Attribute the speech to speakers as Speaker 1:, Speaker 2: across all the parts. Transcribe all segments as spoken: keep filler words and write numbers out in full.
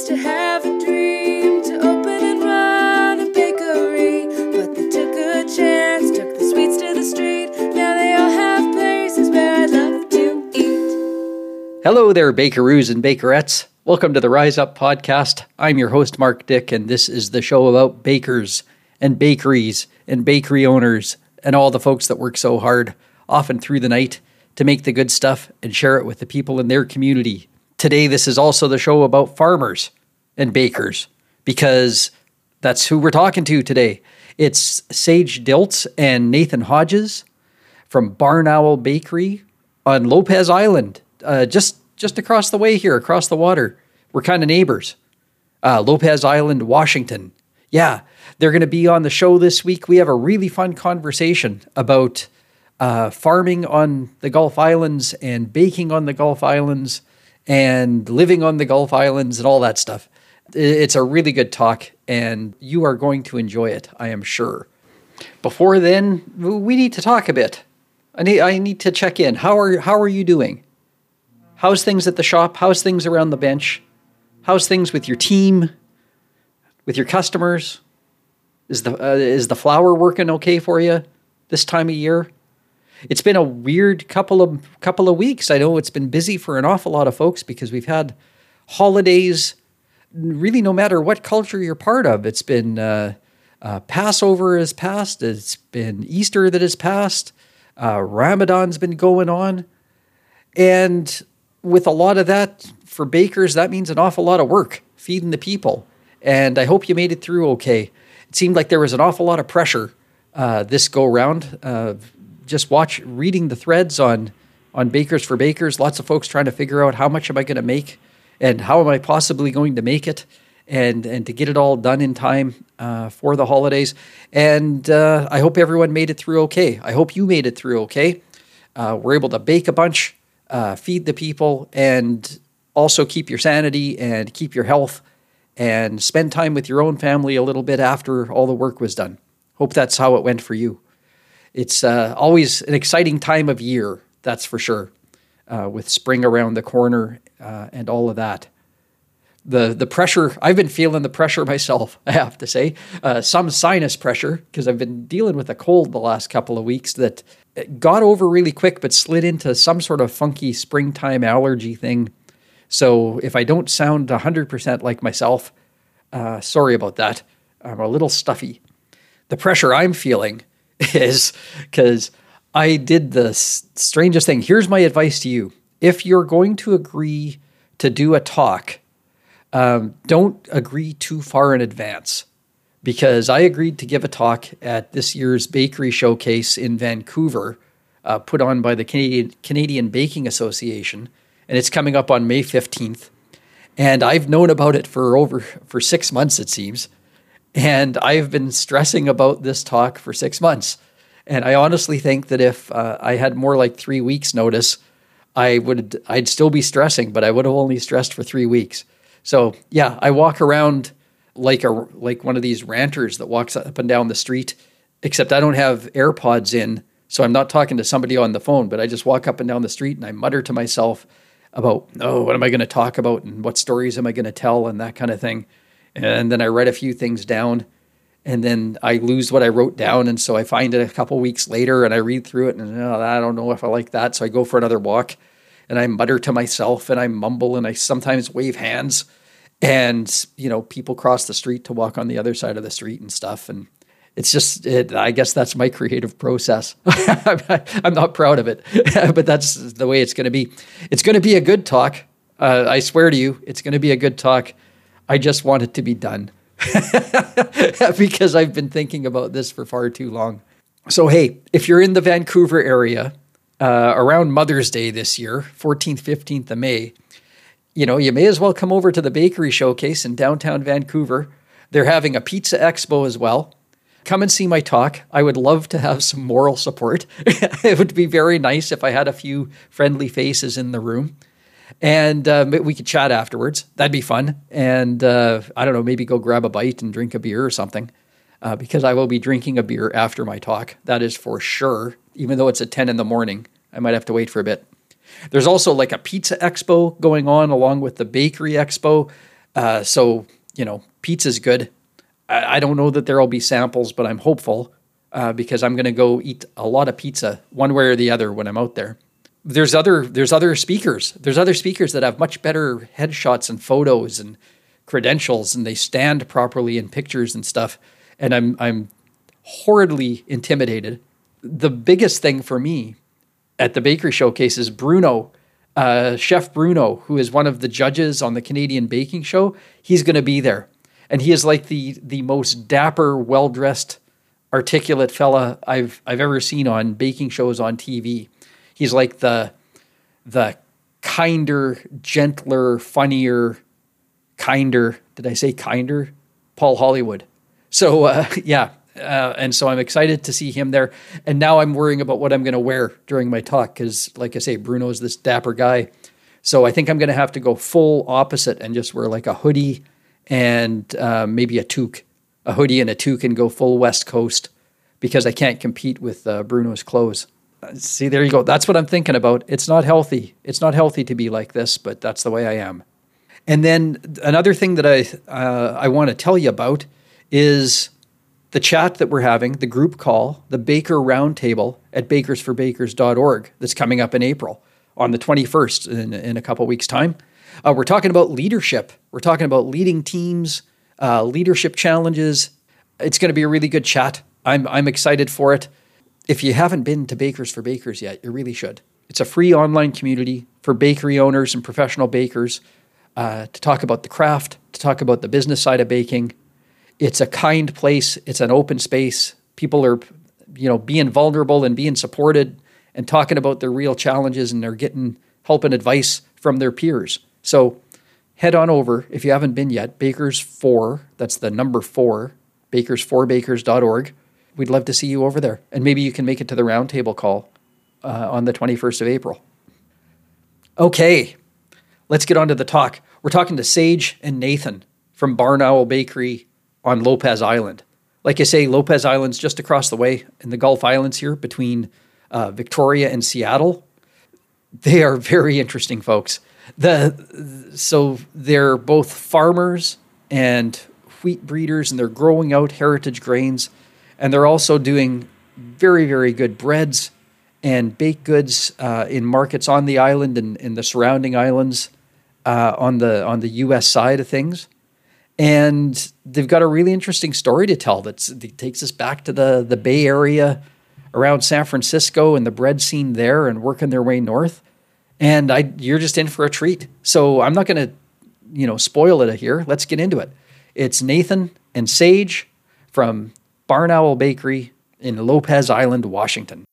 Speaker 1: used to have a dream to open and run a bakery, but they took a chance, took the sweets to the street. Now they all have places where I'd love to eat.
Speaker 2: Hello there, bakeroos and bakerettes. Welcome to the Rise Up podcast. I'm your host, Mark Dick, and this is the show about bakers and bakeries and bakery owners and all the folks that work so hard, often through the night, to make the good stuff and share it with the people in their community. Today, this is also the show about farmers and bakers, because that's who we're talking to today. It's Sage Dilts and Nathan Hodges from Barn Owl Bakery on Lopez Island, uh, just, just across the way here, across the water. We're kind of neighbors. Uh, Lopez Island, Washington. Yeah, they're going to be on the show this week. We have a really fun conversation about uh, farming on the Gulf Islands and baking on the Gulf Islands and living on the Gulf Islands and all that stuff. It's a really good talk, and you are going to enjoy it, I am sure. Before then, we need to talk a bit. I need I need to check in. How are how are you doing? How's things at the shop? How's things around the bench? How's things with your team? With your customers? Is the uh, is the flour working okay for you this time of year? It's been a weird couple of couple of weeks. I know it's been busy for an awful lot of folks because we've had holidays. Really, no matter what culture you're part of, it's been uh, uh, Passover has passed. It's been Easter that has passed. Uh, Ramadan's been going on, and with a lot of that for bakers, that means an awful lot of work feeding the people. And I hope you made it through okay. It seemed like there was an awful lot of pressure uh, this go round. Uh, just watch reading the threads on on Bakers for Bakers. Lots of folks trying to figure out how much am I going to make, and how am I possibly going to make it, and and to get it all done in time uh, for the holidays. And uh, I hope everyone made it through okay. I hope you made it through okay. Uh, we're able to bake a bunch, uh, feed the people, and also keep your sanity and keep your health, and spend time with your own family a little bit after all the work was done. Hope that's how it went for you. It's uh, always an exciting time of year, that's for sure, uh, with spring around the corner uh, and all of that. The the pressure, I've been feeling the pressure myself, I have to say. Uh, some sinus pressure, because I've been dealing with a cold the last couple of weeks that got over really quick, but slid into some sort of funky springtime allergy thing. So if I don't sound one hundred percent like myself, uh, sorry about that. I'm a little stuffy. The pressure I'm feeling is because I did the s- strangest thing. Here's my advice to you. If you're going to agree to do a talk, um, don't agree too far in advance, because I agreed to give a talk at this year's bakery showcase in Vancouver, uh, put on by the Canadian, Canadian Baking Association. And it's coming up on May fifteenth. And I've known about it for over, for six months, it seems. And I've been stressing about this talk for six months. And I honestly think that if uh, I had more like three weeks notice, I would, I'd still be stressing, but I would have only stressed for three weeks. So yeah, I walk around like a, like one of these ranters that walks up and down the street, except I don't have AirPods in. So I'm not talking to somebody on the phone, but I just walk up and down the street and I mutter to myself about, oh, what am I going to talk about and what stories am I going to tell and that kind of thing. And then I write a few things down, and then I lose what I wrote down. And so I find it a couple weeks later and I read through it and oh, I don't know if I like that. So I go for another walk and I mutter to myself and I mumble and I sometimes wave hands, and, you know, people cross the street to walk on the other side of the street and stuff. And it's just, it, I guess that's my creative process. I'm not proud of it, but that's the way it's going to be. It's going to be a good talk. Uh, I swear to you, it's going to be a good talk. I just want it to be done because I've been thinking about this for far too long. So, hey, if you're in the Vancouver area uh, around Mother's Day this year, fourteenth, fifteenth of May, you know, you may as well come over to the bakery showcase in downtown Vancouver. They're having a pizza expo as well. Come and see my talk. I would love to have some moral support. It would be very nice if I had a few friendly faces in the room. And uh, we could chat afterwards. That'd be fun. And uh, I don't know, maybe go grab a bite and drink a beer or something. Uh, because I will be drinking a beer after my talk. That is for sure. Even though it's at ten in the morning, I might have to wait for a bit. There's also like a pizza expo going on along with the bakery expo. Uh, so, you know, pizza's good. I, I don't know that there'll be samples, but I'm hopeful uh, because I'm going to go eat a lot of pizza one way or the other when I'm out there. There's other there's other speakers. There's other speakers that have much better headshots and photos and credentials, and they stand properly in pictures and stuff. And I'm I'm horridly intimidated. The biggest thing for me at the bakery showcase is Bruno, uh, Chef Bruno, who is one of the judges on the Canadian Baking Show. He's going to be there, and he is like the the most dapper, well dressed, articulate fella I've I've ever seen on baking shows on T V. He's like the the kinder, gentler, funnier, kinder. Did I say kinder? Paul Hollywood. So uh, yeah, uh, and so I'm excited to see him there. And now I'm worrying about what I'm going to wear during my talk because, like I say, Bruno's this dapper guy. So I think I'm going to have to go full opposite and just wear like a hoodie and uh, maybe a toque, a hoodie and a toque, and go full West Coast because I can't compete with uh, Bruno's clothes. See, there you go. That's what I'm thinking about. It's not healthy. It's not healthy to be like this, but that's the way I am. And then another thing that I uh, I want to tell you about is the chat that we're having, the group call, the Baker Roundtable at bakers for bakers dot org that's coming up in April on the twenty-first in, in a couple weeks' time. Uh, we're talking about leadership. We're talking about leading teams, uh, leadership challenges. It's going to be a really good chat. I'm I'm excited for it. If you haven't been to Bakers for Bakers yet, you really should. It's a free online community for bakery owners and professional bakers uh, to talk about the craft, to talk about the business side of baking. It's a kind place. It's an open space. People are, you know, being vulnerable and being supported and talking about their real challenges, and they're getting help and advice from their peers. So head on over, if you haven't been yet, Bakers four, that's the number four, bakers for bakers dot org. We'd love to see you over there. And maybe you can make it to the roundtable call uh, on the twenty-first of April. Okay, let's get on to the talk. We're talking to Sage and Nathan from Barn Owl Bakery on Lopez Island. Like I say, Lopez Island's just across the way in the Gulf Islands here between uh, Victoria and Seattle. They are very interesting folks. The So they're both farmers and wheat breeders, and they're growing out heritage grains. And they're also doing very, very good breads and baked goods uh, in markets on the island and in the surrounding islands uh, on the on the U S side of things. And they've got a really interesting story to tell that's, that takes us back to the, the Bay Area around San Francisco and the bread scene there and working their way north. And I, you're just in for a treat. So I'm not going to, you know, spoil it here. Let's get into it. It's Nathan and Sage from Barn Owl Bakery in Lopez Island, Washington.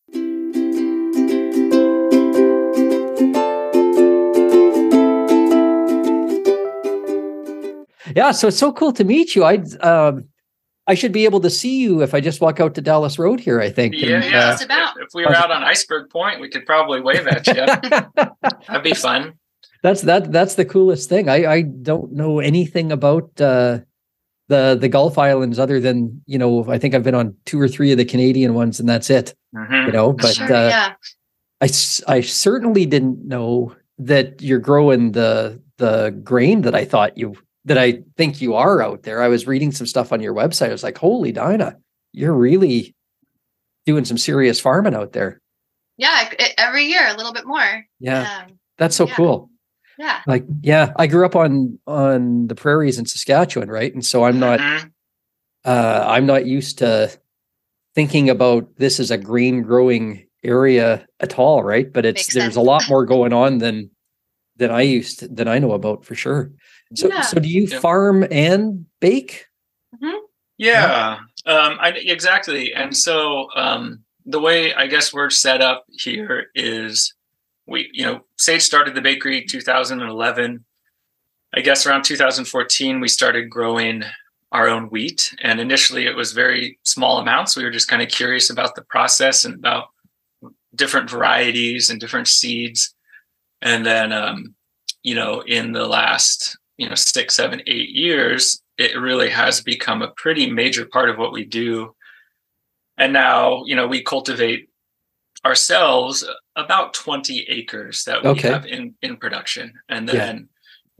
Speaker 2: Yeah, so it's so cool to meet you. I um, I should be able to see you if I just walk out to Dallas Road here, I think.
Speaker 3: Yeah,
Speaker 2: and,
Speaker 3: yeah.
Speaker 2: uh,
Speaker 3: If, if we were out on Iceberg Point, we could probably wave at you. That'd be fun.
Speaker 2: That's that. That's the coolest thing. I, I don't know anything about uh, the the Gulf Islands other than, you know, I think I've been on two or three of the Canadian ones, and that's it.
Speaker 3: Mm-hmm.
Speaker 2: You know, but
Speaker 4: Sure,
Speaker 2: uh,
Speaker 4: yeah.
Speaker 2: I, I certainly didn't know that you're growing the the grain that I thought you that I think you are out there. I was reading some stuff on your website. I was like, holy Dinah, you're really doing some serious farming out there.
Speaker 4: Yeah, it, every year a little bit more.
Speaker 2: Yeah,
Speaker 4: Um,
Speaker 2: that's so
Speaker 4: yeah.
Speaker 2: cool.
Speaker 4: yeah.
Speaker 2: Like, yeah, I grew up on on the prairies in Saskatchewan, right? And so I'm not
Speaker 3: Mhm.
Speaker 2: uh, I'm not used to thinking about this as a grain growing area at all, right? But it's
Speaker 4: Makes
Speaker 2: there's
Speaker 4: sense.
Speaker 2: a lot more going on than than I used to, than I know about for sure. So
Speaker 4: Yeah.
Speaker 2: so do you
Speaker 3: Yeah.
Speaker 2: farm and bake?
Speaker 3: Yeah, um, I, exactly. And so um, the way I guess we're set up here is we, you know, Sage started the bakery two thousand eleven. I guess around two thousand fourteen, we started growing our own wheat. And initially it was very small amounts. We were just kind of curious about the process and about different varieties and different seeds. And then, um, you know, in the last, you know, six, seven, eight years, it really has become a pretty major part of what we do. And now, you know, we cultivate ourselves about twenty acres that we
Speaker 2: Okay.
Speaker 3: have in, in production. And then
Speaker 2: Yeah.
Speaker 3: we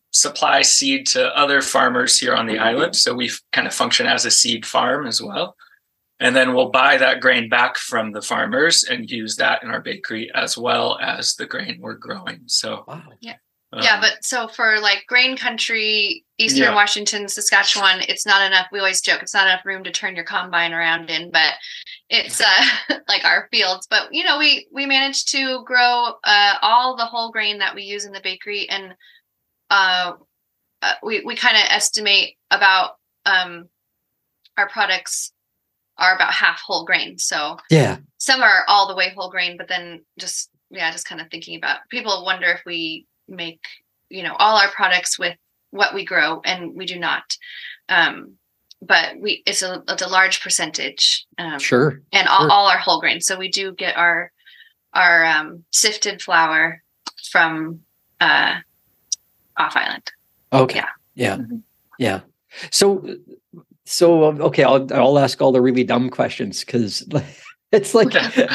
Speaker 3: supply seed to other farmers here on the island. So we kind of function as a seed farm as well. And then we'll buy that grain back from the farmers and use that in our bakery as well as the grain we're growing. So,
Speaker 2: Wow.
Speaker 4: Yeah.
Speaker 3: um,
Speaker 4: Yeah, but so for like grain country, Eastern
Speaker 3: Yeah.
Speaker 4: Washington, Saskatchewan, it's not enough. We always joke it's not enough room to turn your combine around in, but it's uh, like our fields. But you know, we we managed to grow uh, all the whole grain that we use in the bakery, and uh, uh, we we kind of estimate about um, our products are about half whole grain. So
Speaker 2: Yeah.
Speaker 4: some are all the way whole grain, but then just yeah, just kind of thinking about people wonder if we make you know all our products with what we grow, and we do not. Um, but we it's a it's a large percentage, um,
Speaker 2: Sure.
Speaker 4: and all,
Speaker 2: sure.
Speaker 4: all our whole grain. So we do get our our um, sifted flour from uh, off island.
Speaker 2: Okay.
Speaker 4: Yeah.
Speaker 2: Yeah.
Speaker 3: Mhm.
Speaker 2: Yeah. So, so um, okay, I'll I'll ask all the really dumb questions because it's like.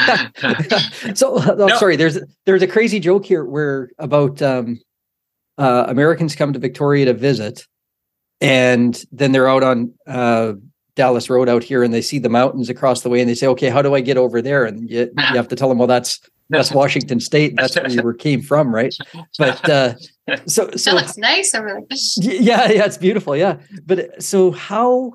Speaker 2: so I'm
Speaker 3: No.
Speaker 2: sorry. There's there's a crazy joke here where about um, uh, Americans come to Victoria to visit, and then they're out on uh, Dallas Road out here, and they see the mountains across the way, and they say, "Okay, how do I get over there?" And you, you have to tell them, "Well, that's that's Washington State. And that's where you were came from, right?" But uh, so so
Speaker 4: It looks nice over there.
Speaker 2: Y- Yeah, yeah, it's beautiful. Yeah. But uh, so how,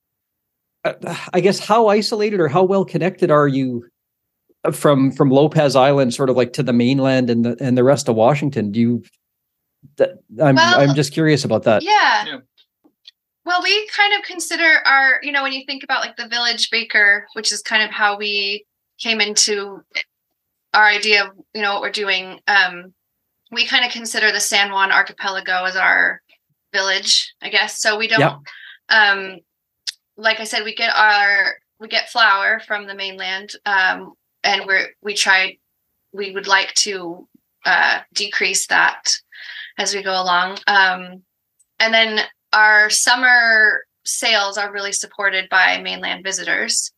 Speaker 2: uh, I guess, how isolated or how well connected are you uh, from from Lopez Island, sort of like to the mainland and the and the rest of Washington? Do you? That, I'm
Speaker 4: Well,
Speaker 2: I'm just curious about that.
Speaker 4: Yeah.
Speaker 3: Yeah.
Speaker 4: Well, we kind of consider our, you know, when you think about like the village baker, which is kind of how we came into our idea of, you know, what we're doing. Um, we kind of consider the San Juan Archipelago as our village, I guess. So we don't,
Speaker 2: Yep.
Speaker 4: um, like I said, we get our, we get flour from the mainland, um, and we're, we try, we would like to uh, decrease that as we go along. Um, and then our summer sales are really supported by mainland visitors.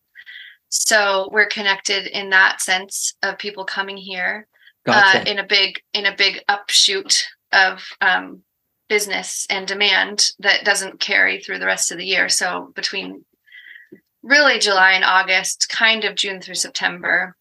Speaker 4: So we're connected in that sense of people coming here
Speaker 2: Gotcha.
Speaker 4: uh, in a big, in a big upshoot of um, business and demand that doesn't carry through the rest of the year. So between really July and August, kind of June through September,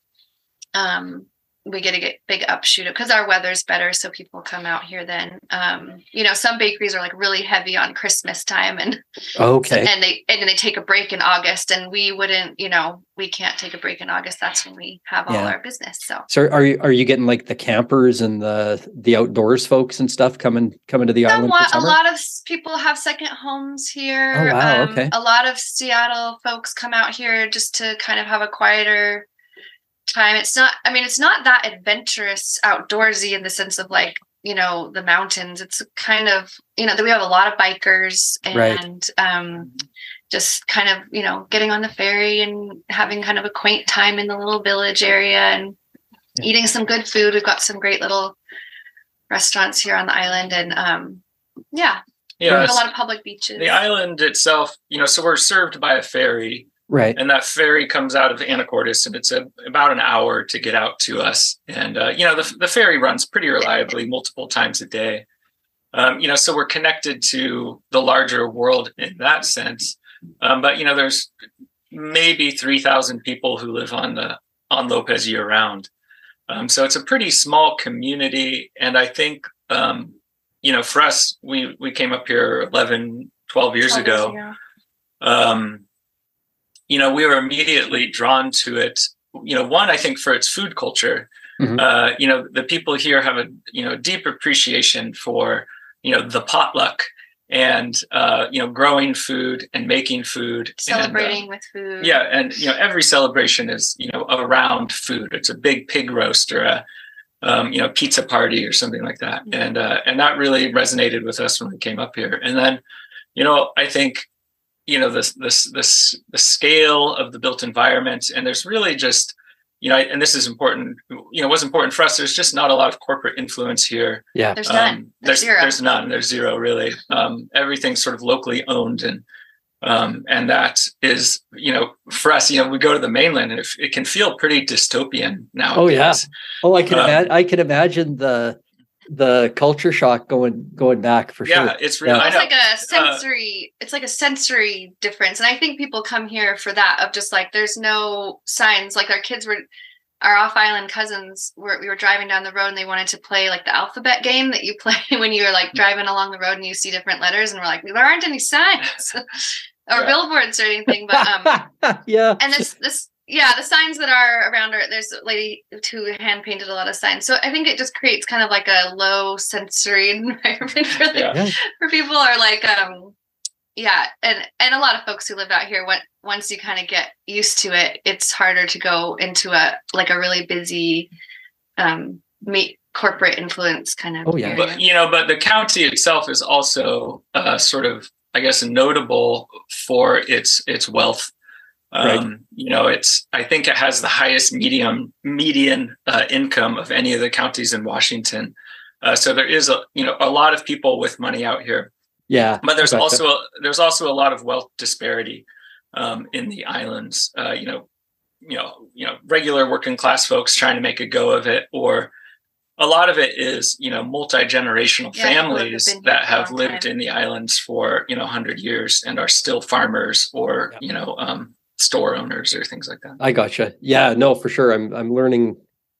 Speaker 4: um, we get a get big upshoot because our weather's better, so people come out here then. Um, you know, some bakeries are like really heavy on Christmas time, and
Speaker 2: Okay.
Speaker 4: and they and they take a break in August, and we wouldn't, you know, we can't take a break in August. That's when we have all
Speaker 2: Yeah.
Speaker 4: our business. So
Speaker 2: So are you are you getting like the campers and the the outdoors folks and stuff coming coming to the island for
Speaker 4: somewhat, a
Speaker 2: summer?
Speaker 4: lot of s- people have second homes here.
Speaker 2: Oh, wow,
Speaker 4: Um,
Speaker 2: okay.
Speaker 4: A lot of Seattle folks come out here just to kind of have a quieter time. It's not, I mean, it's not that adventurous outdoorsy in the sense of like, you know, the mountains. It's kind of, you know, that we have a lot of bikers and
Speaker 2: Right.
Speaker 4: um, just kind of, you know, getting on the ferry and having kind of a quaint time in the little village area and
Speaker 2: Yeah.
Speaker 4: eating some good food. We've got some great little restaurants here on the island, and um, yeah, we
Speaker 3: Yeah,
Speaker 4: have a
Speaker 3: it's-
Speaker 4: lot of public beaches.
Speaker 3: the island itself, you know, so we're served by a ferry,
Speaker 2: Right.
Speaker 3: and that ferry comes out of Anacortes, and it's a, about an hour to get out to us. And uh, you know, the the ferry runs pretty reliably multiple times a day. Um, you know, so we're connected to the larger world in that sense. Um, but you know, there's maybe three thousand people who live on the on Lopez year round. Um, so it's a pretty small community, and I think um, you know, for us, we we came up here eleven, twelve years
Speaker 4: twelve
Speaker 3: ago. Um, you know, we were immediately drawn to it. You know, one, I think for its food culture.
Speaker 2: Mhm.
Speaker 3: Uh, you know, the people here have a you know deep appreciation for you know the potluck and uh, you know growing food and making food,
Speaker 4: Celebrating
Speaker 3: and, uh,
Speaker 4: with food.
Speaker 3: yeah, and you know every celebration is you know around food. It's a big pig roast or a um, you know pizza party or something like that,
Speaker 4: Mhm.
Speaker 3: and uh, and that really resonated with us when we came up here. And then, you know, I think you know this this this the scale of the built environment, and there's really just you know, and this is important. You know, what's important for us. There's just not a lot of corporate influence here.
Speaker 2: Yeah.
Speaker 4: There's none.
Speaker 3: Um,
Speaker 4: There's
Speaker 3: there's
Speaker 4: zero.
Speaker 3: there's none. There's zero really. Um, everything's sort of locally owned, and um, and that is you know for us. You know, we go to the mainland, and it, it can feel pretty dystopian nowadays.
Speaker 2: Oh yeah. Oh, I can
Speaker 3: Um,
Speaker 2: imagine. I can imagine the the culture shock going going back for
Speaker 3: yeah,
Speaker 2: sure.
Speaker 3: it's real.
Speaker 2: Yeah.
Speaker 3: I
Speaker 4: It's
Speaker 3: know.
Speaker 4: like a
Speaker 3: Uh,
Speaker 4: sensory, it's like a sensory difference. And I think people come here for that, of just like, there's no signs. Like our kids were, our off-island cousins were, we were driving down the road and they wanted to play like the alphabet game that you play when you're like driving along the road and you see different letters, and we're like, there aren't any signs or
Speaker 3: Yeah.
Speaker 4: billboards or anything. But um
Speaker 2: yeah.
Speaker 4: and this this yeah, the signs that are around are, there's a lady who hand painted a lot of signs. So I think it just creates kind of like a low sensory environment for the,
Speaker 3: Yeah.
Speaker 2: Yeah.
Speaker 4: for people are like um yeah, and and a lot of folks who live out here, when once you kind of get used to it, it's harder to go into a like a really busy um meet corporate influence kind of
Speaker 2: Oh, yeah.
Speaker 4: area.
Speaker 3: But you know, but the county itself is also uh, sort of, I guess, notable for its its wealth. Um,
Speaker 2: Right.
Speaker 3: You know, it's I think it has the highest medium median uh, income of any of the counties in Washington. Uh, so there is a you know a lot of people with money out here,
Speaker 2: Yeah.
Speaker 3: but there's
Speaker 2: Gotcha.
Speaker 3: also a, there's also a lot of wealth disparity um, in the islands. Uh, you know, you know, you know, regular working class folks trying to make a go of it, or a lot of it is, you know, multi-generational
Speaker 4: Yeah, people have
Speaker 3: families
Speaker 4: been here
Speaker 3: that
Speaker 4: for a
Speaker 3: have
Speaker 4: long
Speaker 3: lived
Speaker 4: time.
Speaker 3: in the islands for, you know, one hundred years and are still farmers or,
Speaker 2: Yeah.
Speaker 3: you know, um, store owners or things like that.
Speaker 2: I gotcha. Yeah, no, for sure. I'm I'm learning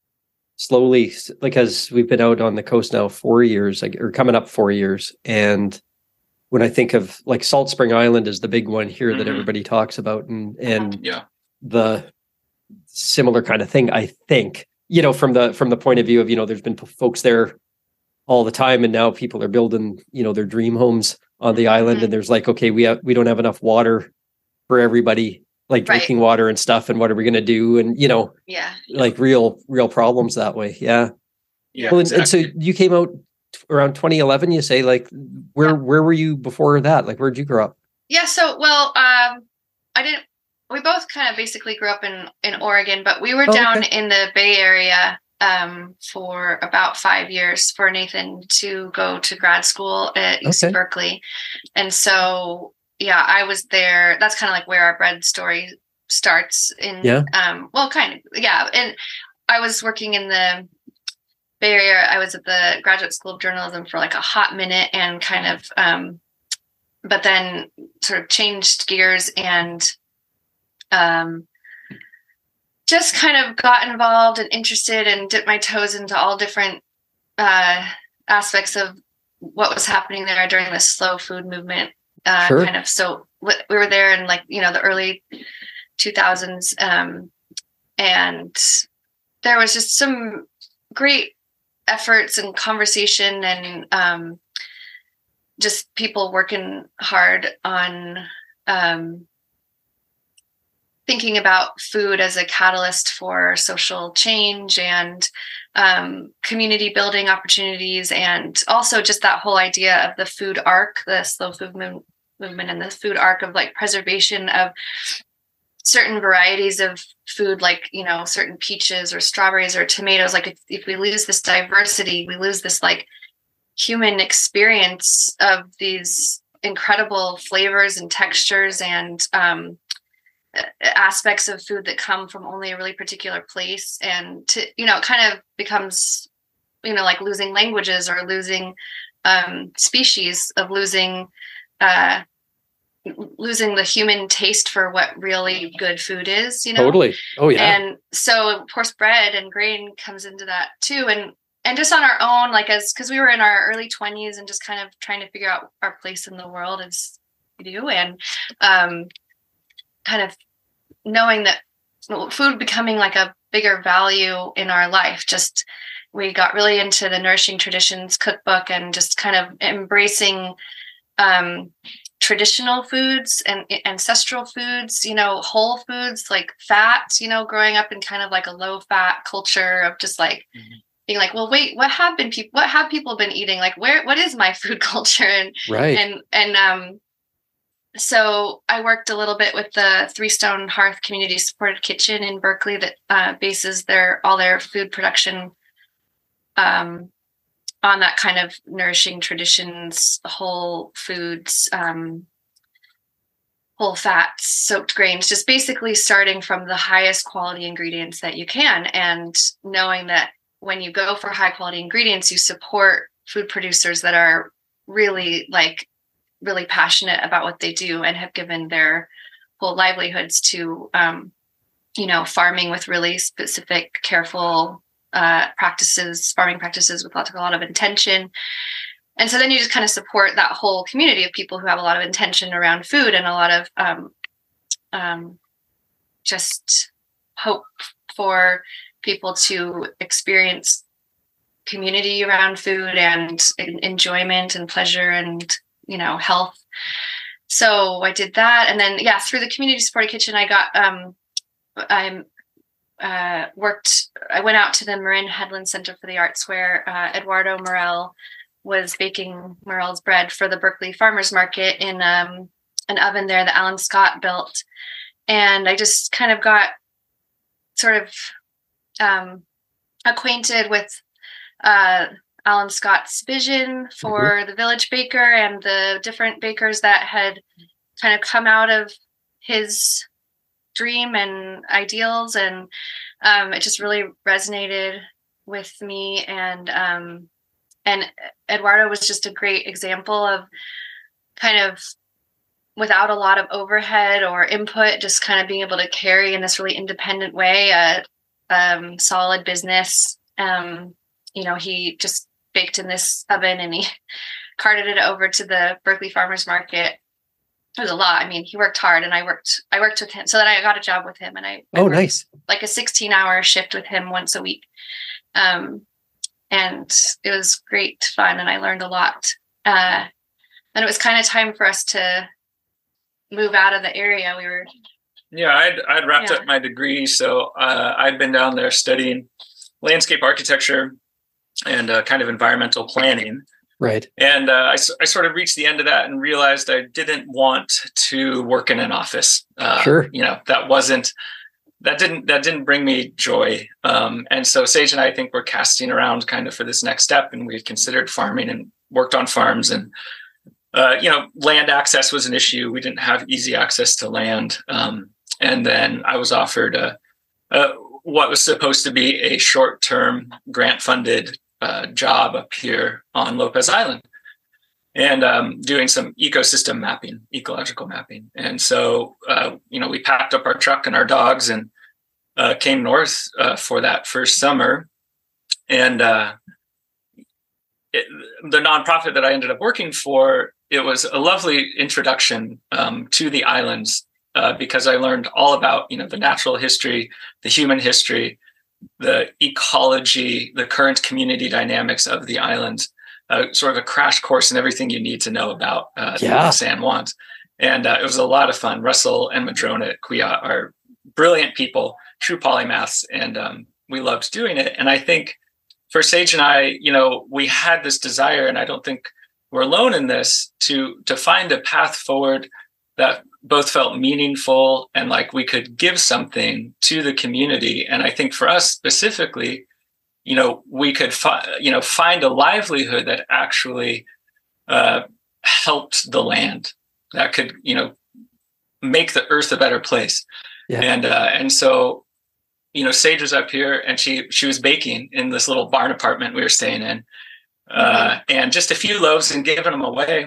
Speaker 2: slowly, because we've been out on the coast now four years, like, or coming up four years. And when I think of like Salt Spring Island is the big one here that
Speaker 3: Mhm.
Speaker 2: everybody talks about, and and
Speaker 3: Yeah.
Speaker 2: the similar kind of thing, I think, you know, from the from the point of view of, you know, there's been folks there all the time, and now people are building, you know, their dream homes on the island,
Speaker 4: Mhm.
Speaker 2: and there's like, okay, we have we don't have enough water for everybody, like
Speaker 4: Right.
Speaker 2: drinking water and stuff, and what are we going to do? And you know,
Speaker 4: Yeah.
Speaker 2: like real real problems that way. Yeah.
Speaker 3: Yeah.
Speaker 2: Well, and, and so
Speaker 3: exactly.
Speaker 2: you came out around twenty eleven, you say, like, where
Speaker 4: Yeah.
Speaker 2: where were you before that? Like, where'd you grow up?
Speaker 4: Yeah, so well, um, I didn't. We both kind of basically grew up in in Oregon, but we were
Speaker 2: Oh,
Speaker 4: down
Speaker 2: okay.
Speaker 4: in the Bay Area um, for about five years for Nathan to go to grad school at U C
Speaker 2: Okay.
Speaker 4: Berkeley, and so yeah, I was there. That's kind of like where our bread story starts. In
Speaker 2: Yeah.
Speaker 4: um, well, kind of yeah, and I was working in the Bay Area. I was at the Graduate School of Journalism for like a hot minute, and kind of. Um, but then sort of changed gears and um, just kind of got involved and interested and dipped my toes into all different uh, aspects of what was happening there during the slow food movement. Uh,
Speaker 2: Sure.
Speaker 4: Kind of, so we were there in like, you know, the early two thousands. Um, and there was just some great efforts and conversation and um, just people working hard on um, thinking about food as a catalyst for social change and um, community building opportunities, and also just that whole idea of the food arc, the slow food move- movement and the food arc of like preservation of certain varieties of food, like, you know, certain peaches or strawberries or tomatoes. Like if, if we lose this diversity, we lose this like human experience of these incredible flavors and textures and um, aspects of food that come from only a really particular place. And to, you know, it kind of becomes, you know, like losing languages or losing um, species, of losing uh, losing the human taste for what really good food is, you know?
Speaker 2: Totally. Oh yeah.
Speaker 4: And so of course bread and grain comes into that too. And and just on our own, like as because we were in our early twenties and just kind of trying to figure out our place in the world as we do, and um kind of knowing that food becoming like a bigger value in our life. Just we got really into the Nourishing Traditions cookbook and just kind of embracing um traditional foods and ancestral foods, you know, whole foods like fat, you know, growing up in kind of like a low fat culture of just like mm-hmm. being like, well, wait, what have been people, what have people been eating? Like, where, what is my food culture? And,
Speaker 2: right.
Speaker 4: And, and, um, so I worked a little bit with the Three Stone Hearth Community Supported Kitchen in Berkeley that uh, bases their, all their food production, um, on that kind of nourishing traditions, whole foods, um, whole fats, soaked grains, just basically starting from the highest quality ingredients that you can, and knowing that when you go for high quality ingredients, you support food producers that are really like really passionate about what they do and have given their whole livelihoods to, um, you know, farming with really specific, careful uh, practices, farming practices with lots, a lot of intention. And so then you just kind of support that whole community of people who have a lot of intention around food and a lot of um, um, just hope for people to experience community around food and enjoyment and pleasure and, you know, health. So I did that. And then, yeah, through the community supported kitchen, I got, um, I uh, worked, I went out to the Marin Headland Center for the Arts where uh, Eduardo Morel was baking Morel's bread for the Berkeley Farmers Market in um, an oven there that Alan Scott built. And I just kind of got sort of um, acquainted with uh, Alan Scott's vision for mm-hmm. the Village Baker and the different bakers that had kind of come out of his dream and ideals. And um, it just really resonated with me. And um, and Eduardo was just a great example of kind of without a lot of overhead or input, just kind of being able to carry in this really independent way a um, solid business. Um, you know, he just baked in this oven and he carted it over to the Berkeley Farmers Market. It was a lot. I mean, he worked hard and I worked, I worked with him so that I got a job with him and I,
Speaker 2: oh,
Speaker 4: I
Speaker 2: nice.
Speaker 4: Like a sixteen hour shift with him once a week. Um, and it was great fun and I learned a lot. Uh, and it was kind of time for us to move out of the area. We were,
Speaker 3: yeah, I'd, I'd wrapped
Speaker 4: yeah.
Speaker 3: up my degree. So uh, I'd been down there studying landscape architecture and uh, kind of environmental planning.
Speaker 2: Right.
Speaker 3: And uh, I, I sort of reached the end of that and realized I didn't want to work in an office. Uh,
Speaker 2: sure.
Speaker 3: You know, that wasn't, that didn't, that didn't bring me joy. Um, and so Sage and I, I think we're casting around kind of for this next step. And we had considered farming and worked on farms and, uh, you know, land access was an issue. We didn't have easy access to land. Um, and then I was offered a, a, what was supposed to be a short-term grant-funded uh, job up here on Lopez Island and um, doing some ecosystem mapping, ecological mapping. And so, uh, you know, we packed up our truck and our dogs and uh, came north uh, for that first summer. And uh, it, the nonprofit that I ended up working for, it was a lovely introduction um, to the islands uh, because I learned all about, you know, the natural history, the human history, the ecology, the current community dynamics of the islands, uh, sort of a crash course in everything you need to know about uh,
Speaker 2: yeah.
Speaker 3: the San Juans. And uh, it was a lot of fun. Russell and Madrona at Kuya are brilliant people, true polymaths, and um, we loved doing it. And I think for Sage and I, you know, we had this desire, and I don't think we're alone in this, to to find a path forward that both felt meaningful and like we could give something to the community. And I think for us specifically, you know, we could fi- you know find a livelihood that actually uh, helped the land, that could, you know, make the earth a better place. Yeah. And uh, and so, you know, Sage was up here and she she was baking in this little barn apartment we were staying in. Uh, and just a few loaves and giving them away.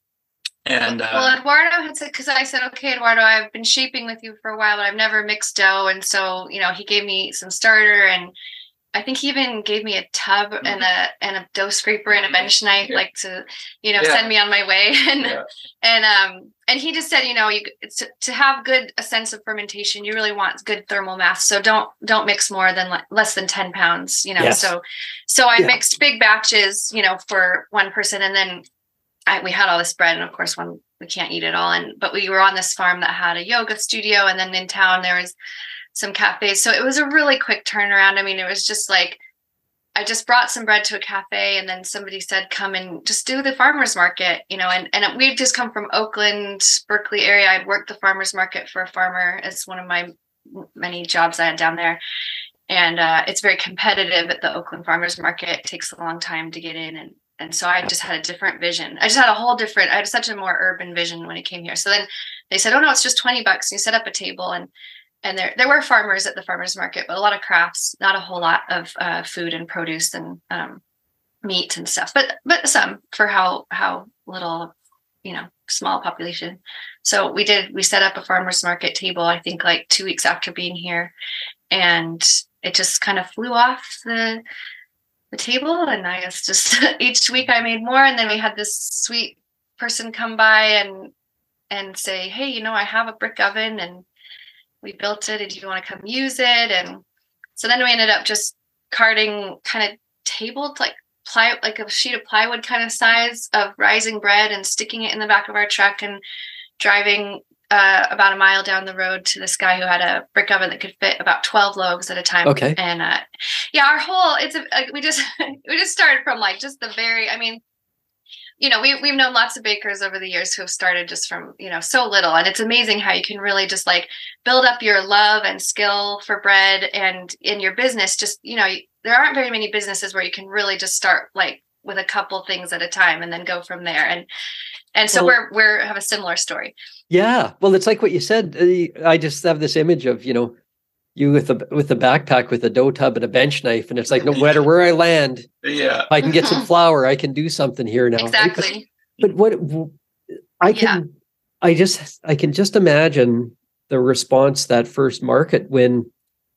Speaker 3: And uh,
Speaker 4: well, Eduardo had said, because I said, okay, Eduardo, I've been shaping with you for a while, but I've never mixed dough. And so, you know, he gave me some starter, and I think he even gave me a tub mm-hmm. and a and a dough scraper and a bench knife, yeah. like to, you know, yeah. send me on my way. and yeah. and um and he just said, you know, you to, to have good a sense of fermentation, you really want good thermal mass. So don't don't mix more than like, less than ten pounds, you know. Yes. So so I yeah. mixed big batches, you know, for one person, and then I, we had all this bread, and of course, one we can't eat it all. And but we were on this farm that had a yoga studio, and then in town there was some cafes. So it was a really quick turnaround. I mean, it was just like I just brought some bread to a cafe, and then somebody said, "Come and just do the farmers market," you know. And and we'd just come from Oakland, Berkeley area. I'd worked the farmers market for a farmer as one of my many jobs I had down there. And uh, it's very competitive at the Oakland farmers market. It takes a long time to get in, and And so I just had a different vision. I just had a whole different, I had such a more urban vision when I came here. So then they said, oh no, it's just twenty bucks. And you set up a table. And and there there were farmers at the farmers market, but a lot of crafts, not a whole lot of uh, food and produce and um, meat and stuff, but but some for how how little, you know, small population. So we did we set up a farmers market table, I think like two weeks after being here, and it just kind of flew off the the table. And I guess just each week I made more, and then we had this sweet person come by and and say, hey, you know, I have a brick oven and we built it, and do you want to come use it? And so then we ended up just carting kind of tabled like ply like a sheet of plywood kind of size of rising bread and sticking it in the back of our truck and driving uh, about a mile down the road to this guy who had a brick oven that could fit about twelve loaves at a time.
Speaker 2: Okay.
Speaker 4: And uh, yeah, our whole, it's a, uh, we just, we just started from like just the very, I mean, you know, we, we've known lots of bakers over the years who have started just from, you know, so little. And it's amazing how you can really just like build up your love and skill for bread, and in your business, just, you know, there aren't very many businesses where you can really just start like with a couple things at a time and then go from there. And, and so well, we're, we're have a similar story.
Speaker 2: Yeah. Well, it's like what you said. I just have this image of, you know, you with the with the backpack with a dough tub and a bench knife, and it's like, no matter where I land,
Speaker 3: yeah,
Speaker 2: I can get some flour. I can do something here now.
Speaker 4: Exactly.
Speaker 2: But, but what I can, yeah. I just I can just imagine the response that first market when,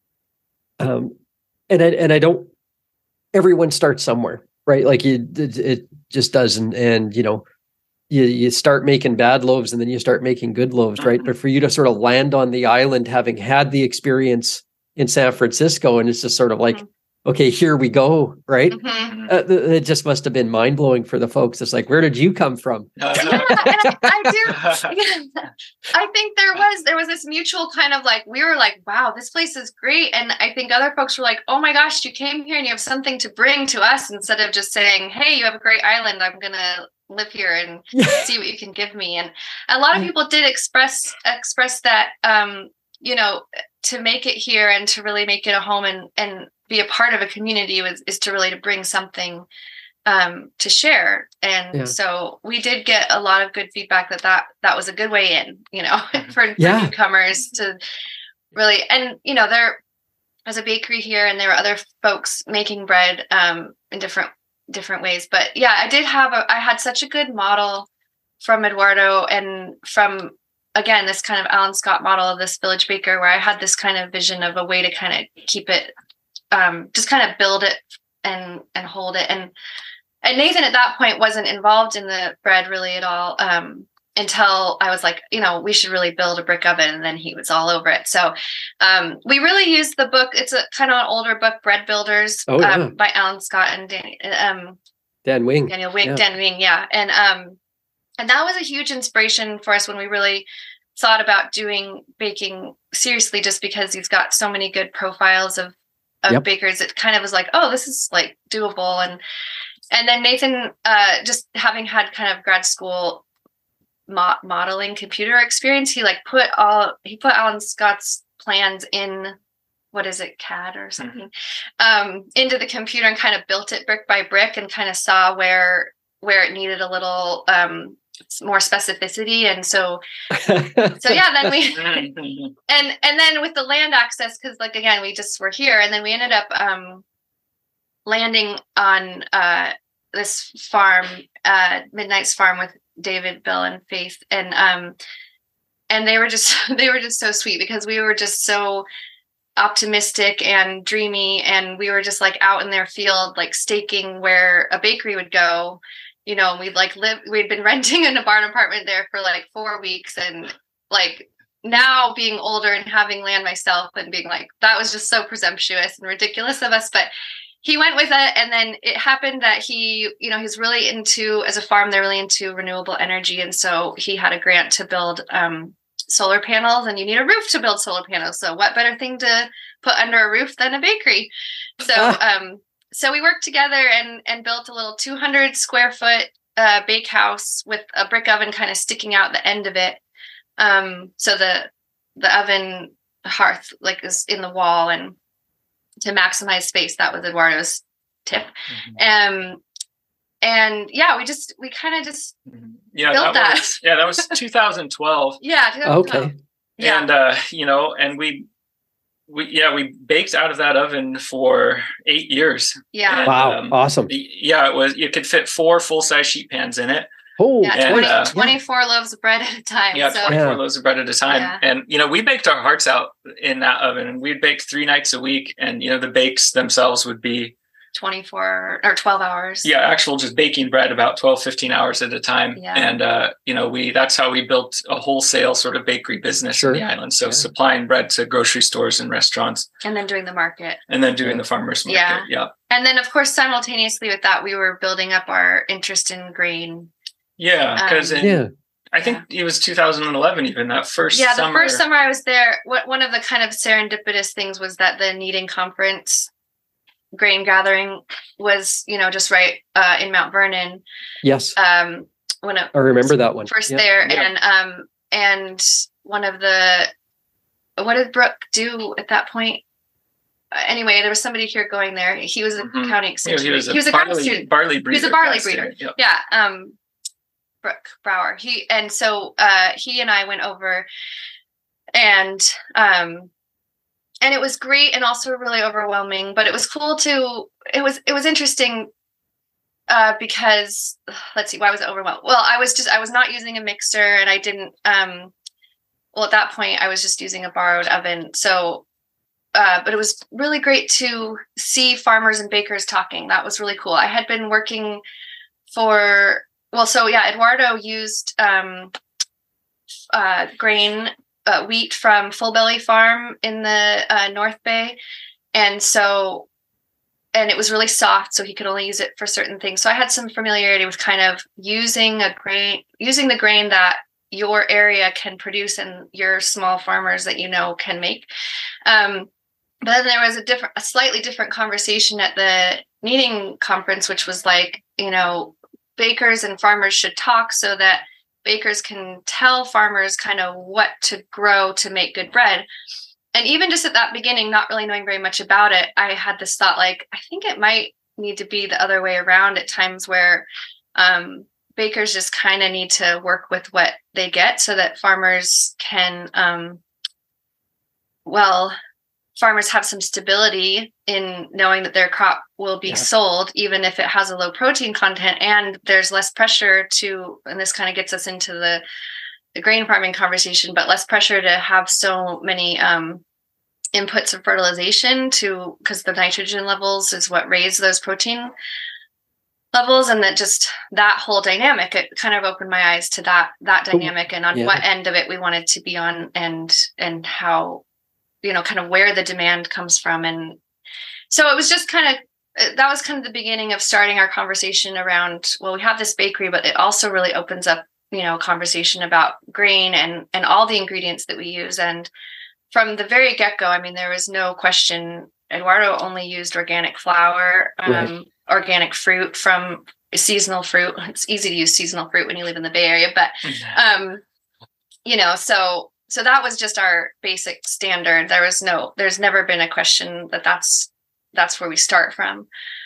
Speaker 2: um, and I and I don't. Everyone starts somewhere, right? Like you, it, it just doesn't, and you know. You you start making bad loaves and then you start making good loaves, right? But for you to sort of land on the island, having had the experience in San Francisco, and it's just sort of like, mm-hmm. okay, here we go, right? Mm-hmm. Uh, it just must have been mind blowing for the folks. It's like, where did you come from?
Speaker 4: Yeah, I, I do. Yeah, I think there was there was this mutual kind of like, we were like, wow, this place is great, and I think other folks were like, oh my gosh, you came here and you have something to bring to us, instead of just saying, hey, you have a great island, I'm gonna live here and see what you can give me. And a lot of people did express express that um you know, to make it here and to really make it a home and and be a part of a community was is to really to bring something um to share. And yeah. so we did get a lot of good feedback that that that was a good way in, you know, for, yeah. for newcomers to really, and you know, there was a bakery here and there were other folks making bread um in different different ways. But yeah, I did have a, I had such a good model from Eduardo and from, again, this kind of Alan Scott model of this village baker, where I had this kind of vision of a way to kind of keep it, um, just kind of build it and, and hold it. And, and Nathan at that point wasn't involved in the bread really at all. Um, until I was like, you know, we should really build a brick oven. And then he was all over it. So um, we really used the book. It's a kind of an older book, Bread Builders,
Speaker 2: oh, yeah.
Speaker 4: um, by Alan Scott and Dan, um,
Speaker 2: Dan Wing.
Speaker 4: Daniel Wing,
Speaker 2: yeah.
Speaker 4: Dan Wing, yeah. And um, and that was a huge inspiration for us when we really thought about doing baking seriously, just because he's got so many good profiles of, of yep. bakers. It kind of was like, oh, this is like doable. And and then Nathan, uh, just having had kind of grad school Mo- modeling computer experience, he like put all he put Alan Scott's plans in, what is it, C A D or something, mm-hmm. um into the computer and kind of built it brick by brick, and kind of saw where where it needed a little um more specificity. And so so yeah, then we and and then with the land access, because like again we just were here, and then we ended up um landing on uh this farm, uh Midnight's farm, with David, Bill, and Faith, and um and they were just they were just so sweet, because we were just so optimistic and dreamy, and we were just like out in their field, like staking where a bakery would go, you know. And we'd like live we'd been renting in a barn apartment there for like four weeks, and like now being older and having land myself and being like, that was just so presumptuous and ridiculous of us, but he went with it. And then it happened that he, you know, he's really into, as a farm, they're really into renewable energy. And so he had a grant to build um, solar panels, and you need a roof to build solar panels. So what better thing to put under a roof than a bakery? So, um, so we worked together and, and built a little two hundred square foot uh, bakehouse with a brick oven kind of sticking out the end of it. Um, so the, the oven hearth like is in the wall, and to maximize space. That was Eduardo's tip. Mm-hmm. Um, and yeah, we just, we kind of just
Speaker 3: yeah,
Speaker 4: built
Speaker 3: that.
Speaker 4: that.
Speaker 3: Was, yeah, that was two thousand twelve.
Speaker 4: yeah. twenty twelve.
Speaker 2: Okay.
Speaker 4: Yeah.
Speaker 3: And, uh, you know, and we, we yeah we baked out of that oven for eight years.
Speaker 4: Yeah.
Speaker 3: And,
Speaker 2: Wow.
Speaker 3: um,
Speaker 2: Awesome.
Speaker 3: Yeah, it was. You could fit four full size sheet pans in it.
Speaker 2: Oh,
Speaker 4: Yeah,
Speaker 3: And,
Speaker 4: twenty,
Speaker 3: uh,
Speaker 4: twenty-four loaves of bread at a time.
Speaker 3: Yeah,
Speaker 4: so
Speaker 3: twenty-four
Speaker 2: Yeah.
Speaker 3: loaves of bread at a time.
Speaker 4: Yeah.
Speaker 3: And, you know, we baked our hearts out in that oven, and we'd bake three nights a week. And, you know, the bakes themselves would be,
Speaker 4: twenty-four or twelve hours.
Speaker 3: yeah, actual just baking bread about twelve, fifteen hours at a time.
Speaker 4: Yeah.
Speaker 3: And, uh, you know, we, that's how we built a wholesale sort of bakery business
Speaker 2: Sure.
Speaker 3: in the island. So
Speaker 2: Yeah.
Speaker 3: supplying bread to grocery stores and restaurants,
Speaker 4: And then doing the market.
Speaker 3: and then doing
Speaker 2: Yeah.
Speaker 3: the farmers market.
Speaker 4: Yeah.
Speaker 3: Yeah.
Speaker 4: And then, of course, simultaneously with that, we were building up our interest in grain.
Speaker 3: Yeah. Because
Speaker 4: Um,
Speaker 2: yeah.
Speaker 3: I think it was two thousand eleven, even that first
Speaker 4: Yeah, the
Speaker 3: summer.
Speaker 4: first summer I was there, what one of the kind of serendipitous things was that the kneading conference grain gathering was, you know, just right uh, in Mount Vernon.
Speaker 2: Yes.
Speaker 4: Um, when it
Speaker 2: I remember that one.
Speaker 4: first
Speaker 2: Yeah.
Speaker 4: there,
Speaker 3: Yeah.
Speaker 4: and um, and one of the, what did Brooke do at that point? Uh, anyway, there was somebody here going there. He was a
Speaker 3: Mhm.
Speaker 4: county
Speaker 3: Yeah,
Speaker 4: extension.
Speaker 3: he was a,
Speaker 4: grad
Speaker 3: barley,
Speaker 4: student.
Speaker 3: barley breeder.
Speaker 4: He was a barley
Speaker 3: grad
Speaker 4: breeder.
Speaker 3: student,
Speaker 4: Yeah, um, Brooke Brower. He and so uh, he and I went over, and um, and it was great and also really overwhelming. But it was cool to. It was it was interesting uh, because let's see, why was it overwhelmed? Well, I was just I was not using a mixer, and I didn't. Um, well, at that point, I was just using a borrowed oven. So. Uh, but it was really great to see farmers and bakers talking. That was really cool. I had been working for, well, so yeah, Eduardo used um, uh, grain, uh, wheat from Full Belly Farm in the uh, North Bay. And so, and it was really soft, so he could only use it for certain things. So I had some familiarity with kind of using a grain, using the grain that your area can produce and your small farmers that you know can make. Um, But then there was a different, a slightly different conversation at the kneading conference, which was like, you know, bakers and farmers should talk so that bakers can tell farmers kind of what to grow to make good bread. And even just at that beginning, not really knowing very much about it, I had this thought, like, I think it might need to be the other way around at times where um, bakers just kind of need to work with what they get so that farmers can, um, well, farmers have some stability in knowing that their crop will be
Speaker 2: Yeah.
Speaker 4: sold, even if it has a low protein content, and there's less pressure to, and this kind of gets us into the, the grain farming conversation, but less pressure to have so many um, inputs of fertilization to, because the nitrogen levels is what raise those protein levels. And that just, that whole dynamic, it kind of opened my eyes to that, that dynamic and on
Speaker 2: Yeah.
Speaker 4: what end of it we wanted to be on, and, and how, you know, kind of where the demand comes from. And so it was just kind of, that was kind of the beginning of starting our conversation around, well, we have this bakery, but it also really opens up, you know, conversation about grain and, and all the ingredients that we use. And from the very get-go, I mean, there was no question. Eduardo only used organic flour, um,
Speaker 2: Right.
Speaker 4: organic fruit from seasonal fruit. It's easy to use seasonal fruit when you live in the Bay Area, but, um, you know, so So that was just our basic standard. There was no, there's never been a question that that's, that's where we start from.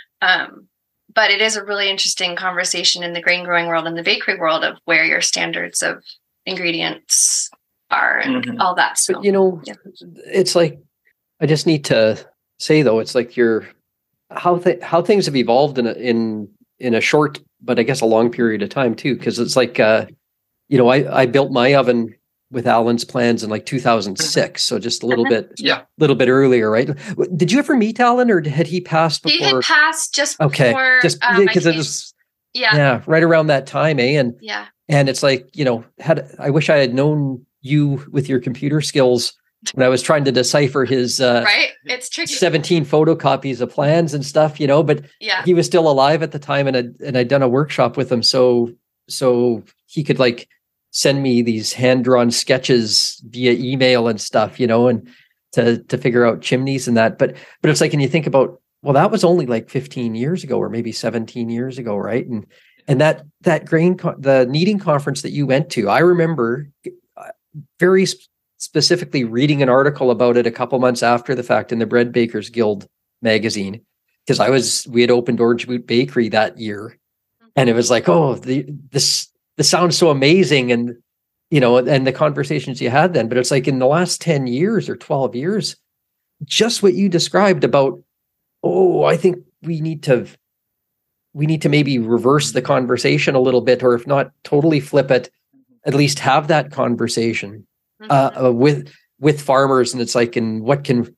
Speaker 4: Um, but it is a really interesting conversation in the grain growing world and the bakery world of where your standards of ingredients are and
Speaker 3: Mhm.
Speaker 4: all that. So,
Speaker 2: But you know,
Speaker 4: yeah.
Speaker 2: it's like, I just need to say though, it's like you're, how th- how things have evolved in a, in in a short, but I guess a long period of time too. Because it's like, uh, you know, I I built my oven with Alan's plans in like two thousand six, so just a little
Speaker 4: Uh-huh.
Speaker 2: bit,
Speaker 3: Yeah.
Speaker 2: little bit earlier, right? Did you ever meet Alan, or had he passed
Speaker 4: He
Speaker 2: before?
Speaker 4: had passed just
Speaker 2: Okay,
Speaker 4: before,
Speaker 2: just
Speaker 4: um, I
Speaker 2: because it
Speaker 4: came-
Speaker 2: was
Speaker 4: yeah,
Speaker 2: yeah, right around that time, eh? And
Speaker 4: yeah,
Speaker 2: and it's like, you know, had I wish I had known you with your computer skills when I was trying to decipher his uh,
Speaker 4: right. It's tricky.
Speaker 2: seventeen photocopies of plans and stuff, you know. But
Speaker 4: Yeah,
Speaker 2: he was still alive at the time, and I and I'd done a workshop with him, so so he could like send me these hand drawn sketches via email and stuff, you know, and to to figure out chimneys and that. But but it's like, and you think about, well, that was only like fifteen years ago, or maybe seventeen years ago, right? And and that that grain co- the kneading conference that you went to, I remember uh, very sp- specifically reading an article about it a couple months after the fact in the Bread Bakers Guild magazine, because I was we had opened Orange Boot Bakery that year, and it was like, oh, the this this sounds so amazing, and you know, and the conversations you had then. But it's like in the last ten years or twelve years, just what you described about, oh, I think we need to, we need to maybe reverse the conversation a little bit, or if not totally flip it, at least have that conversation uh, uh, with, with farmers. And it's like, and what can,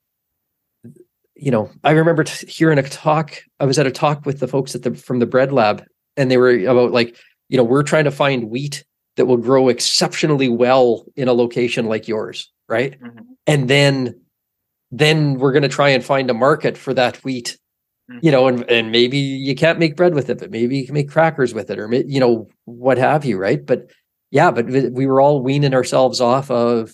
Speaker 2: you know, I remember t- hearing a talk, I was at a talk with the folks at the, from the Bread Lab, and they were about like, you know, we're trying to find wheat that will grow exceptionally well in a location like yours. Right. Mm-hmm. And then, then we're going to try and find a market for that wheat, mm-hmm. you know, and, and maybe you can't make bread with it, but maybe you can make crackers with it, or, you know, what have you. Right. But yeah, but we were all weaning ourselves off of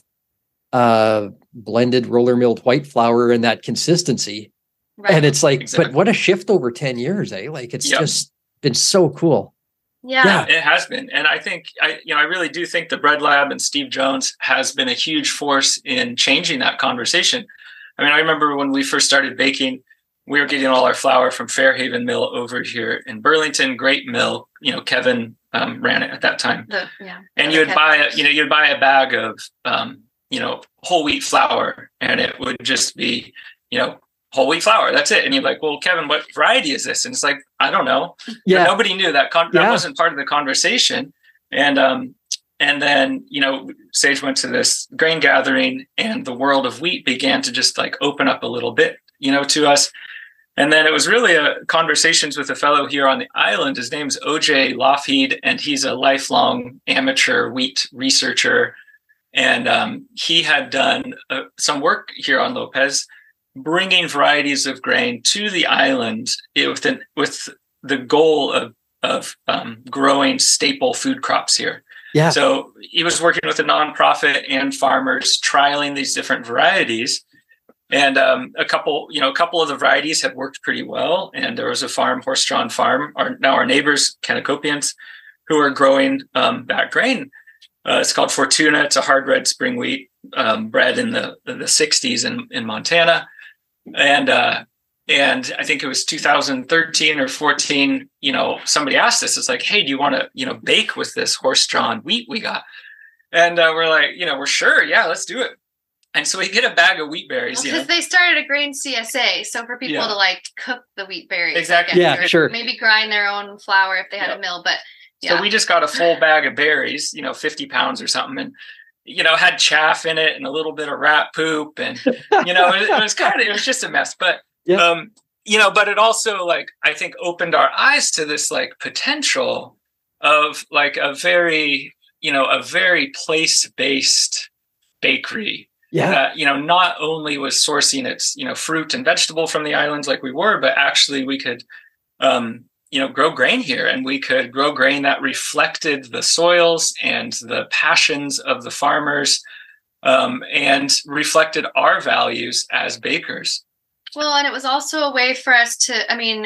Speaker 2: uh, blended roller milled white flour and that consistency. Right. And it's like, exactly. But what a shift over ten years, eh? Like it's yep. just been so cool.
Speaker 4: Yeah.
Speaker 3: yeah, it has been. And I think, I, you know, I really do think the Bread Lab and Steve Jones has been a huge force in changing that conversation. I mean, I remember when we first started baking, we were getting all our flour from Fairhaven Mill over here in Burlington. Great mill. You know, Kevin um, ran it at that time.
Speaker 4: The, yeah.
Speaker 3: And you would buy a, you know, you'd buy a bag of, um, you know, whole wheat flour, and it would just be, you know, whole wheat flour. That's it. And you're like, well, Kevin, what variety is this? And it's like, I don't know. Yeah. But nobody knew that. Con- that yeah. wasn't part of the conversation. And, um, and then, you know, Sage went to this grain gathering, and the world of wheat began to just like open up a little bit, you know, to us. And then it was really a conversations with a fellow here on the island. His name's O J Lougheed, and he's a lifelong amateur wheat researcher. And um, he had done uh, some work here on Lopez, bringing varieties of grain to the island with, an, with the goal of, of um, growing staple food crops here.
Speaker 2: Yeah.
Speaker 3: So he was working with a nonprofit and farmers, trialing these different varieties. And um, a couple, you know, a couple of the varieties had worked pretty well. And there was a farm, Horse-Drawn Farm, our, now our neighbors, Canacopians, who are growing um, that grain. Uh, it's called Fortuna. It's a hard red spring wheat um, bred in the in the sixties in, in Montana. And uh, and I think it was two thousand thirteen or fourteen, you know, somebody asked us, it's like, hey, do you want to, you know, bake with this horse-drawn wheat we got? And uh, we're like, you know, we're sure. Yeah, let's do it. And so we get a bag of wheat berries.
Speaker 4: Because
Speaker 3: well, you know?
Speaker 4: They started a grain C S A. So for people yeah. to like cook the wheat berries.
Speaker 3: Exactly.
Speaker 2: Yeah, sure.
Speaker 4: Maybe grind their own flour if they had yeah. a mill. But yeah.
Speaker 3: So we just got a full bag of berries, you know, fifty pounds or something. And, you know, had chaff in it and a little bit of rat poop. And, you know, it, it was kind of, it was just a mess. But, yeah. um, you know, but it also like, I think opened our eyes to this like potential of like a very, you know, a very place-based bakery.
Speaker 2: Yeah.
Speaker 3: That, you know, not only was sourcing its, you know, fruit and vegetable from the islands like we were, but actually we could, um, you know, grow grain here, and we could grow grain that reflected the soils and the passions of the farmers, um, and reflected our values as bakers.
Speaker 4: Well, and it was also a way for us to, I mean,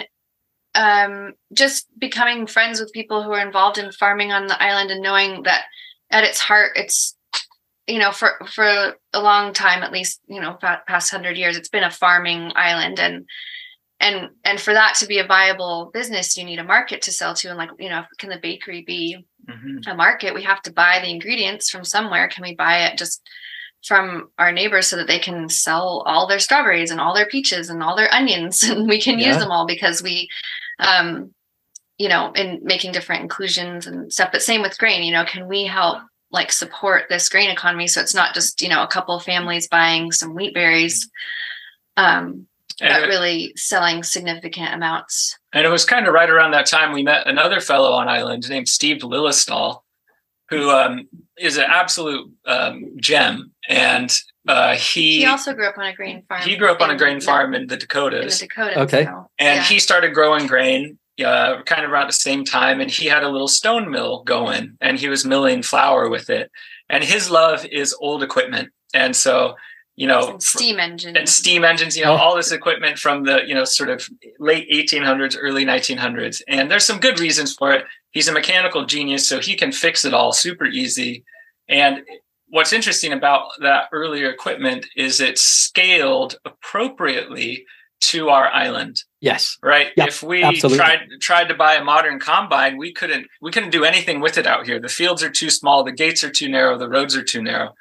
Speaker 4: um, just becoming friends with people who are involved in farming on the island, and knowing that at its heart, it's, you know, for, for a long time, at least, you know, past hundred years, it's been a farming island. And, and, and for that to be a viable business, you need a market to sell to. And like, you know, can the bakery be mm-hmm. a market? We have to buy the ingredients from somewhere. Can we buy it just from our neighbors so that they can sell all their strawberries and all their peaches and all their onions, and we can yeah. use them all because we, um, you know, in making different inclusions and stuff. But same with grain, you know, can we help like support this grain economy so it's not just, you know, a couple of families buying some wheat berries, um, but it, really selling significant amounts.
Speaker 3: And it was kind of right around that time we met another fellow on island named Steve Lillestall, who um, is an absolute um, gem. And uh, he
Speaker 4: he also grew up on a grain farm.
Speaker 3: He grew up on a grain farm in the Dakotas.
Speaker 4: In the Dakotas.
Speaker 2: Okay.
Speaker 4: So,
Speaker 3: and
Speaker 4: yeah.
Speaker 3: he started growing grain uh, kind of around the same time. And he had a little stone mill going, and he was milling flour with it. And his love is old equipment. And so, you know,
Speaker 4: and steam engines
Speaker 3: and steam engines, you know, all this equipment from the, you know, sort of late eighteen hundreds, early nineteen hundreds. And there's some good reasons for it. He's a mechanical genius, so he can fix it all super easy. And what's interesting about that earlier equipment is it's scaled appropriately to our island.
Speaker 2: Yes.
Speaker 3: Right.
Speaker 2: Yep,
Speaker 3: if we
Speaker 2: absolutely.
Speaker 3: tried tried to buy a modern combine, we couldn't we couldn't do anything with it out here. The fields are too small, the gates are too narrow, the roads are too narrow.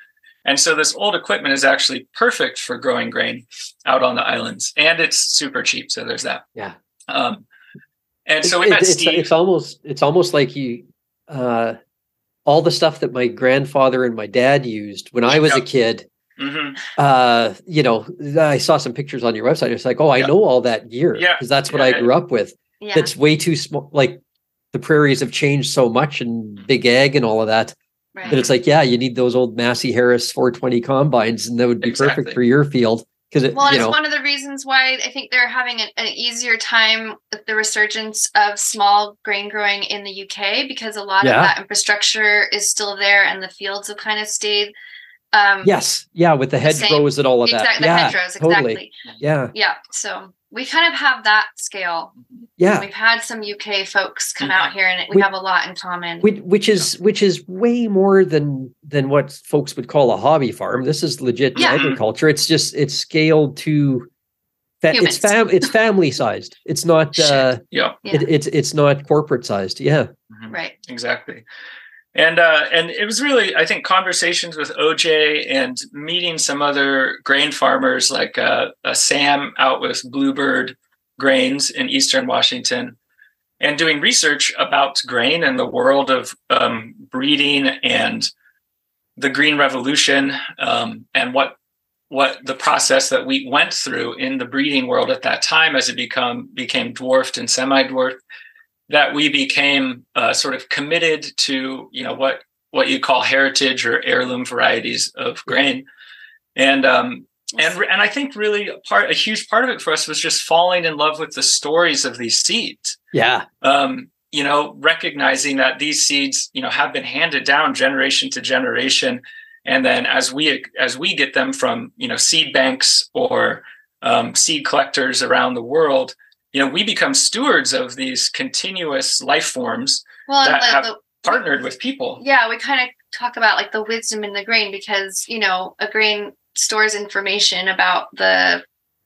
Speaker 3: And so this old equipment is actually perfect for growing grain out on the islands, and it's super cheap. So there's that.
Speaker 2: Yeah.
Speaker 3: Um, and so we
Speaker 2: it,
Speaker 3: met
Speaker 2: it's,
Speaker 3: Steve.
Speaker 2: It's almost it's almost like you uh, all the stuff that my grandfather and my dad used when I was yep. a kid.
Speaker 3: Mm-hmm.
Speaker 2: Uh, you know, I saw some pictures on your website. It's like, oh, I yep. know all that gear
Speaker 3: yeah,
Speaker 2: because that's what
Speaker 3: yeah,
Speaker 2: I grew
Speaker 3: yeah.
Speaker 2: up with.
Speaker 4: Yeah.
Speaker 2: That's way too small. Like the prairies have changed so much and big ag and all of that.
Speaker 4: Right.
Speaker 2: But it's like, yeah, you need those old Massey Harris four twenty combines, and that would be
Speaker 3: exactly.
Speaker 2: perfect for your field. Because it,
Speaker 4: well,
Speaker 2: you
Speaker 4: it's
Speaker 2: know,
Speaker 4: one of the reasons why I think they're having an, an easier time with the resurgence of small grain growing in the U K, because a lot
Speaker 2: yeah.
Speaker 4: of that infrastructure is still there, and the fields have kind of stayed. Um,
Speaker 2: yes, yeah, with the hedgerows and all of
Speaker 4: exactly,
Speaker 2: that.
Speaker 4: The
Speaker 2: yeah,
Speaker 4: hedgerows,
Speaker 2: totally.
Speaker 4: exactly.
Speaker 2: Yeah,
Speaker 4: yeah. So we kind of have that scale.
Speaker 2: Yeah,
Speaker 4: we've had some U K folks come
Speaker 3: mm-hmm.
Speaker 4: out here, and we, we have a lot in common.
Speaker 2: Which, which is which is way more than than what folks would call a hobby farm. This is legit
Speaker 4: yeah.
Speaker 2: agriculture. It's just it's scaled to fa- it's fam it's family sized. It's not uh,
Speaker 3: yeah.
Speaker 2: It, it's it's not corporate sized. Yeah,
Speaker 3: mm-hmm.
Speaker 4: right.
Speaker 3: Exactly. And uh, and it was really, I think, conversations with O J and meeting some other grain farmers like uh, uh, Sam out with Bluebird Grains in Eastern Washington, and doing research about grain and the world of um, breeding and the Green Revolution, um, and what what the process that wheat went through in the breeding world at that time as it become became dwarfed and semi-dwarfed. That we became uh, sort of committed to, you know, what what you call heritage or heirloom varieties of grain, and um, and and I think really a part a huge part of it for us was just falling in love with the stories of these seeds.
Speaker 2: Yeah,
Speaker 3: um, you know, recognizing that these seeds, you know, have been handed down generation to generation, and then as we as we get them from, you know, seed banks or um, seed collectors around the world. You know, we become stewards of these continuous life forms
Speaker 4: well,
Speaker 3: that
Speaker 4: the,
Speaker 3: have
Speaker 4: the,
Speaker 3: partnered with people.
Speaker 4: Yeah, we kind of talk about like the wisdom in the grain, because, you know, a grain stores information about the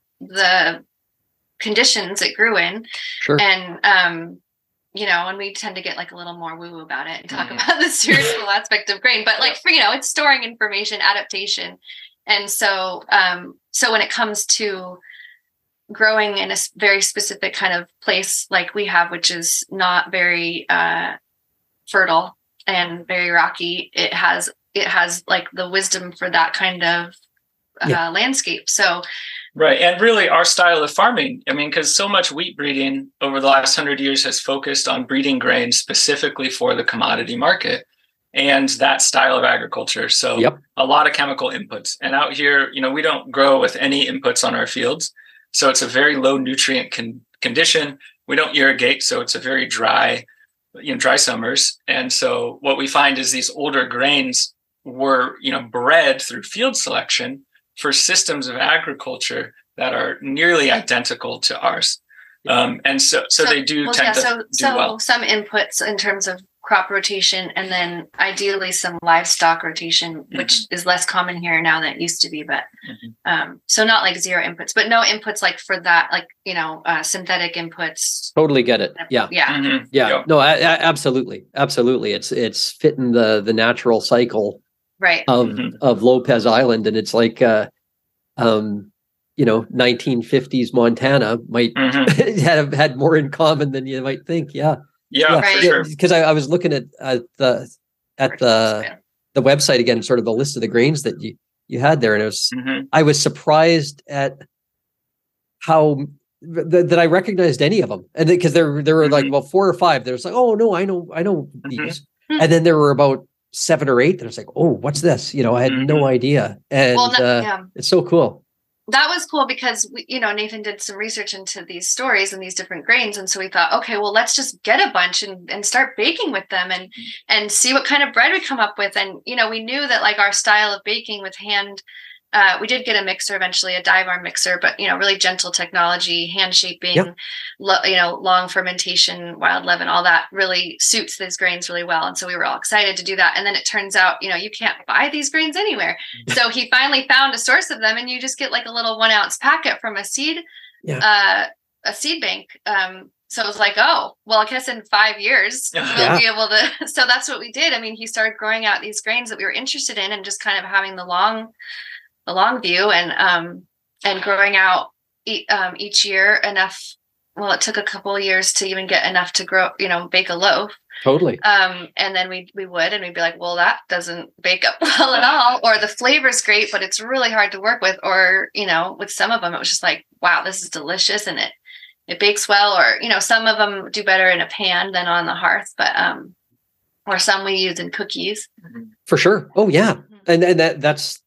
Speaker 4: the conditions it grew in.
Speaker 2: Sure.
Speaker 4: And, um, you know, and we tend to get like a little more woo-woo about it and talk mm. about the spiritual aspect of grain. But like, for, you know, it's storing information, adaptation. And so, um, so when it comes to growing in a very specific kind of place like we have, which is not very uh, fertile and very rocky, it has it has like the wisdom for that kind of uh, yeah. landscape. So,
Speaker 3: right, and really our style of farming. I mean, because so much wheat breeding over the last hundred years has focused on breeding grain specifically for the commodity market and that style of agriculture. So,
Speaker 2: yep.
Speaker 3: a lot of chemical inputs. And out here, you know, we don't grow with any inputs on our fields. So it's a very low nutrient con- condition. We don't irrigate, so it's a very dry, you know, dry summers. And so what we find is these older grains were, you know, bred through field selection for systems of agriculture that are nearly identical to ours. Um, and so, so, so they do
Speaker 4: well,
Speaker 3: tend
Speaker 4: yeah,
Speaker 3: to
Speaker 4: so,
Speaker 3: do
Speaker 4: so
Speaker 3: well.
Speaker 4: Some inputs in terms of crop rotation, and then ideally some livestock rotation, mm-hmm. which is less common here now than it used to be. But mm-hmm. um, so not like zero inputs, but no inputs like for that, like, you know, uh, synthetic inputs.
Speaker 2: Totally get it. Yeah.
Speaker 4: Yeah.
Speaker 3: Mm-hmm.
Speaker 2: Yeah.
Speaker 3: Yep.
Speaker 2: No, I, I, absolutely. Absolutely. It's, it's fitting the, the natural cycle
Speaker 4: right.
Speaker 2: of,
Speaker 3: mm-hmm.
Speaker 2: of Lopez Island. And it's like, uh, um, you know, nineteen fifties Montana might
Speaker 3: mm-hmm.
Speaker 2: have had more in common than you might think. Yeah.
Speaker 3: Yeah,
Speaker 2: yeah.
Speaker 3: for
Speaker 4: right.
Speaker 3: sure.
Speaker 2: Because I, I was looking at, at the at the the website again, sort of the list of the grains that you, you had there, and it was
Speaker 3: mm-hmm.
Speaker 2: I was surprised at how th- that I recognized any of them, and because there there were mm-hmm. like well four or five. There's like, oh no, I know I know
Speaker 3: mm-hmm.
Speaker 2: these, and then there were about seven or eight that I was like, oh, what's this? You know, I had
Speaker 3: mm-hmm.
Speaker 2: no idea, and
Speaker 4: well, no,
Speaker 2: uh,
Speaker 4: yeah.
Speaker 2: it's so cool.
Speaker 4: That was cool because, we, you know, Nathan did some research into these stories and these different grains. And so we thought, okay, well, let's just get a bunch and, and start baking with them and, and see what kind of bread we come up with. And, you know, we knew that like our style of baking with hand, uh, we did get a mixer eventually, a dive arm mixer, but, you know, really gentle technology, hand shaping,
Speaker 2: yep.
Speaker 4: lo- you know, long fermentation, wild leaven, all that really suits these grains really well. And so we were all excited to do that. And then it turns out, you know, you can't buy these grains anywhere. So he finally found a source of them, and you just get like a little one ounce packet from a seed,
Speaker 2: yeah.
Speaker 4: uh, a seed bank. Um, so it was like, oh, well, I guess in five years we'll
Speaker 2: Yeah.
Speaker 4: be able to. So that's what we did. I mean, he started growing out these grains that we were interested in, and just kind of having the long, the long view, and um, and growing out e- um, each year enough. Well, it took a couple of years to even get enough to grow, you know, bake a loaf.
Speaker 2: Totally.
Speaker 4: Um, and then we we would, and we'd be like, well, that doesn't bake up well at all, or the flavor's great, but it's really hard to work with, or, you know, with some of them, it was just like, wow, this is delicious, and it it bakes well, or, you know, some of them do better in a pan than on the hearth, but um, or some we use in cookies.
Speaker 2: For sure. Oh yeah, and and that that's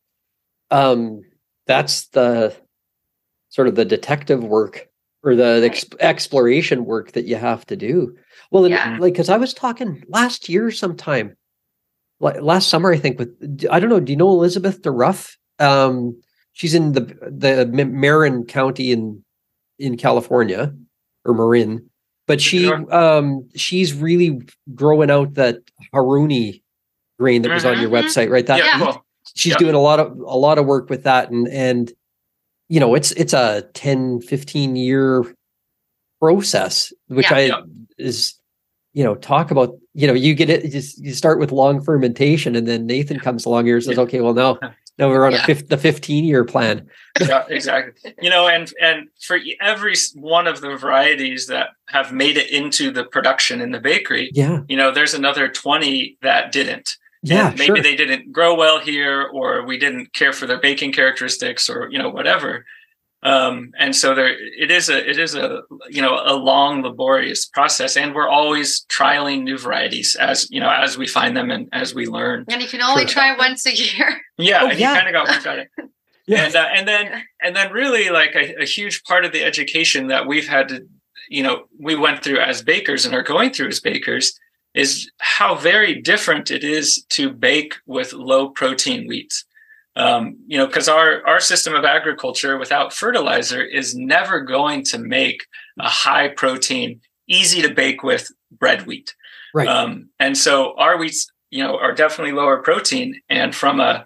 Speaker 2: um that's the sort of the detective work or the, the ex- exploration work that you have to do. Well, and,
Speaker 4: Yeah.
Speaker 2: like, because I was talking last year sometime, like last summer, I think, with, I don't know, do you know Elizabeth DeRuff? Um, she's in the the M- Marin County in in California, or Marin, but she
Speaker 3: Sure.
Speaker 2: um she's really growing out that Haruni grain that was on your
Speaker 4: Mhm.
Speaker 2: website, right? That
Speaker 3: Yeah,
Speaker 2: wheat.
Speaker 3: cool.
Speaker 2: She's
Speaker 3: Yeah.
Speaker 2: doing a lot of a lot of work with that, and and you know, it's it's a ten, fifteen year process, which
Speaker 4: Yeah.
Speaker 2: I
Speaker 3: Yeah.
Speaker 2: is, you know, talk about, you know, you get it, you, just, you start with long fermentation, and then Nathan comes along here and says,
Speaker 3: Yeah.
Speaker 2: okay, well now, now we're on
Speaker 4: Yeah.
Speaker 2: a fifth, the fifteen year plan.
Speaker 3: Yeah, exactly. You know, and and for every one of the varieties that have made it into the production in the bakery,
Speaker 2: Yeah.
Speaker 3: you know, there's another twenty that didn't.
Speaker 2: Yeah.
Speaker 3: And maybe
Speaker 2: sure.
Speaker 3: they didn't grow well here, or we didn't care for their baking characteristics, or, you know, whatever. Um, and so there, it is a, it is a, you know, a long, laborious process, and we're always trialing new varieties as, you know, as we find them and as we learn.
Speaker 4: And you can only
Speaker 2: Sure.
Speaker 4: try once a year.
Speaker 3: Yeah,
Speaker 2: Oh,
Speaker 3: and
Speaker 2: yeah.
Speaker 3: you kind of got one got it.
Speaker 2: Yeah.
Speaker 3: And uh, and then and then really like a, a huge part of the education that we've had to, you know, we went through as bakers and are going through as bakers is how very different it is to bake with low protein wheat. Um, you know, because our our system of agriculture without fertilizer is never going to make a high protein, easy to bake with bread wheat.
Speaker 2: Right.
Speaker 3: Um, and so our wheats, you know, are definitely lower protein, and from a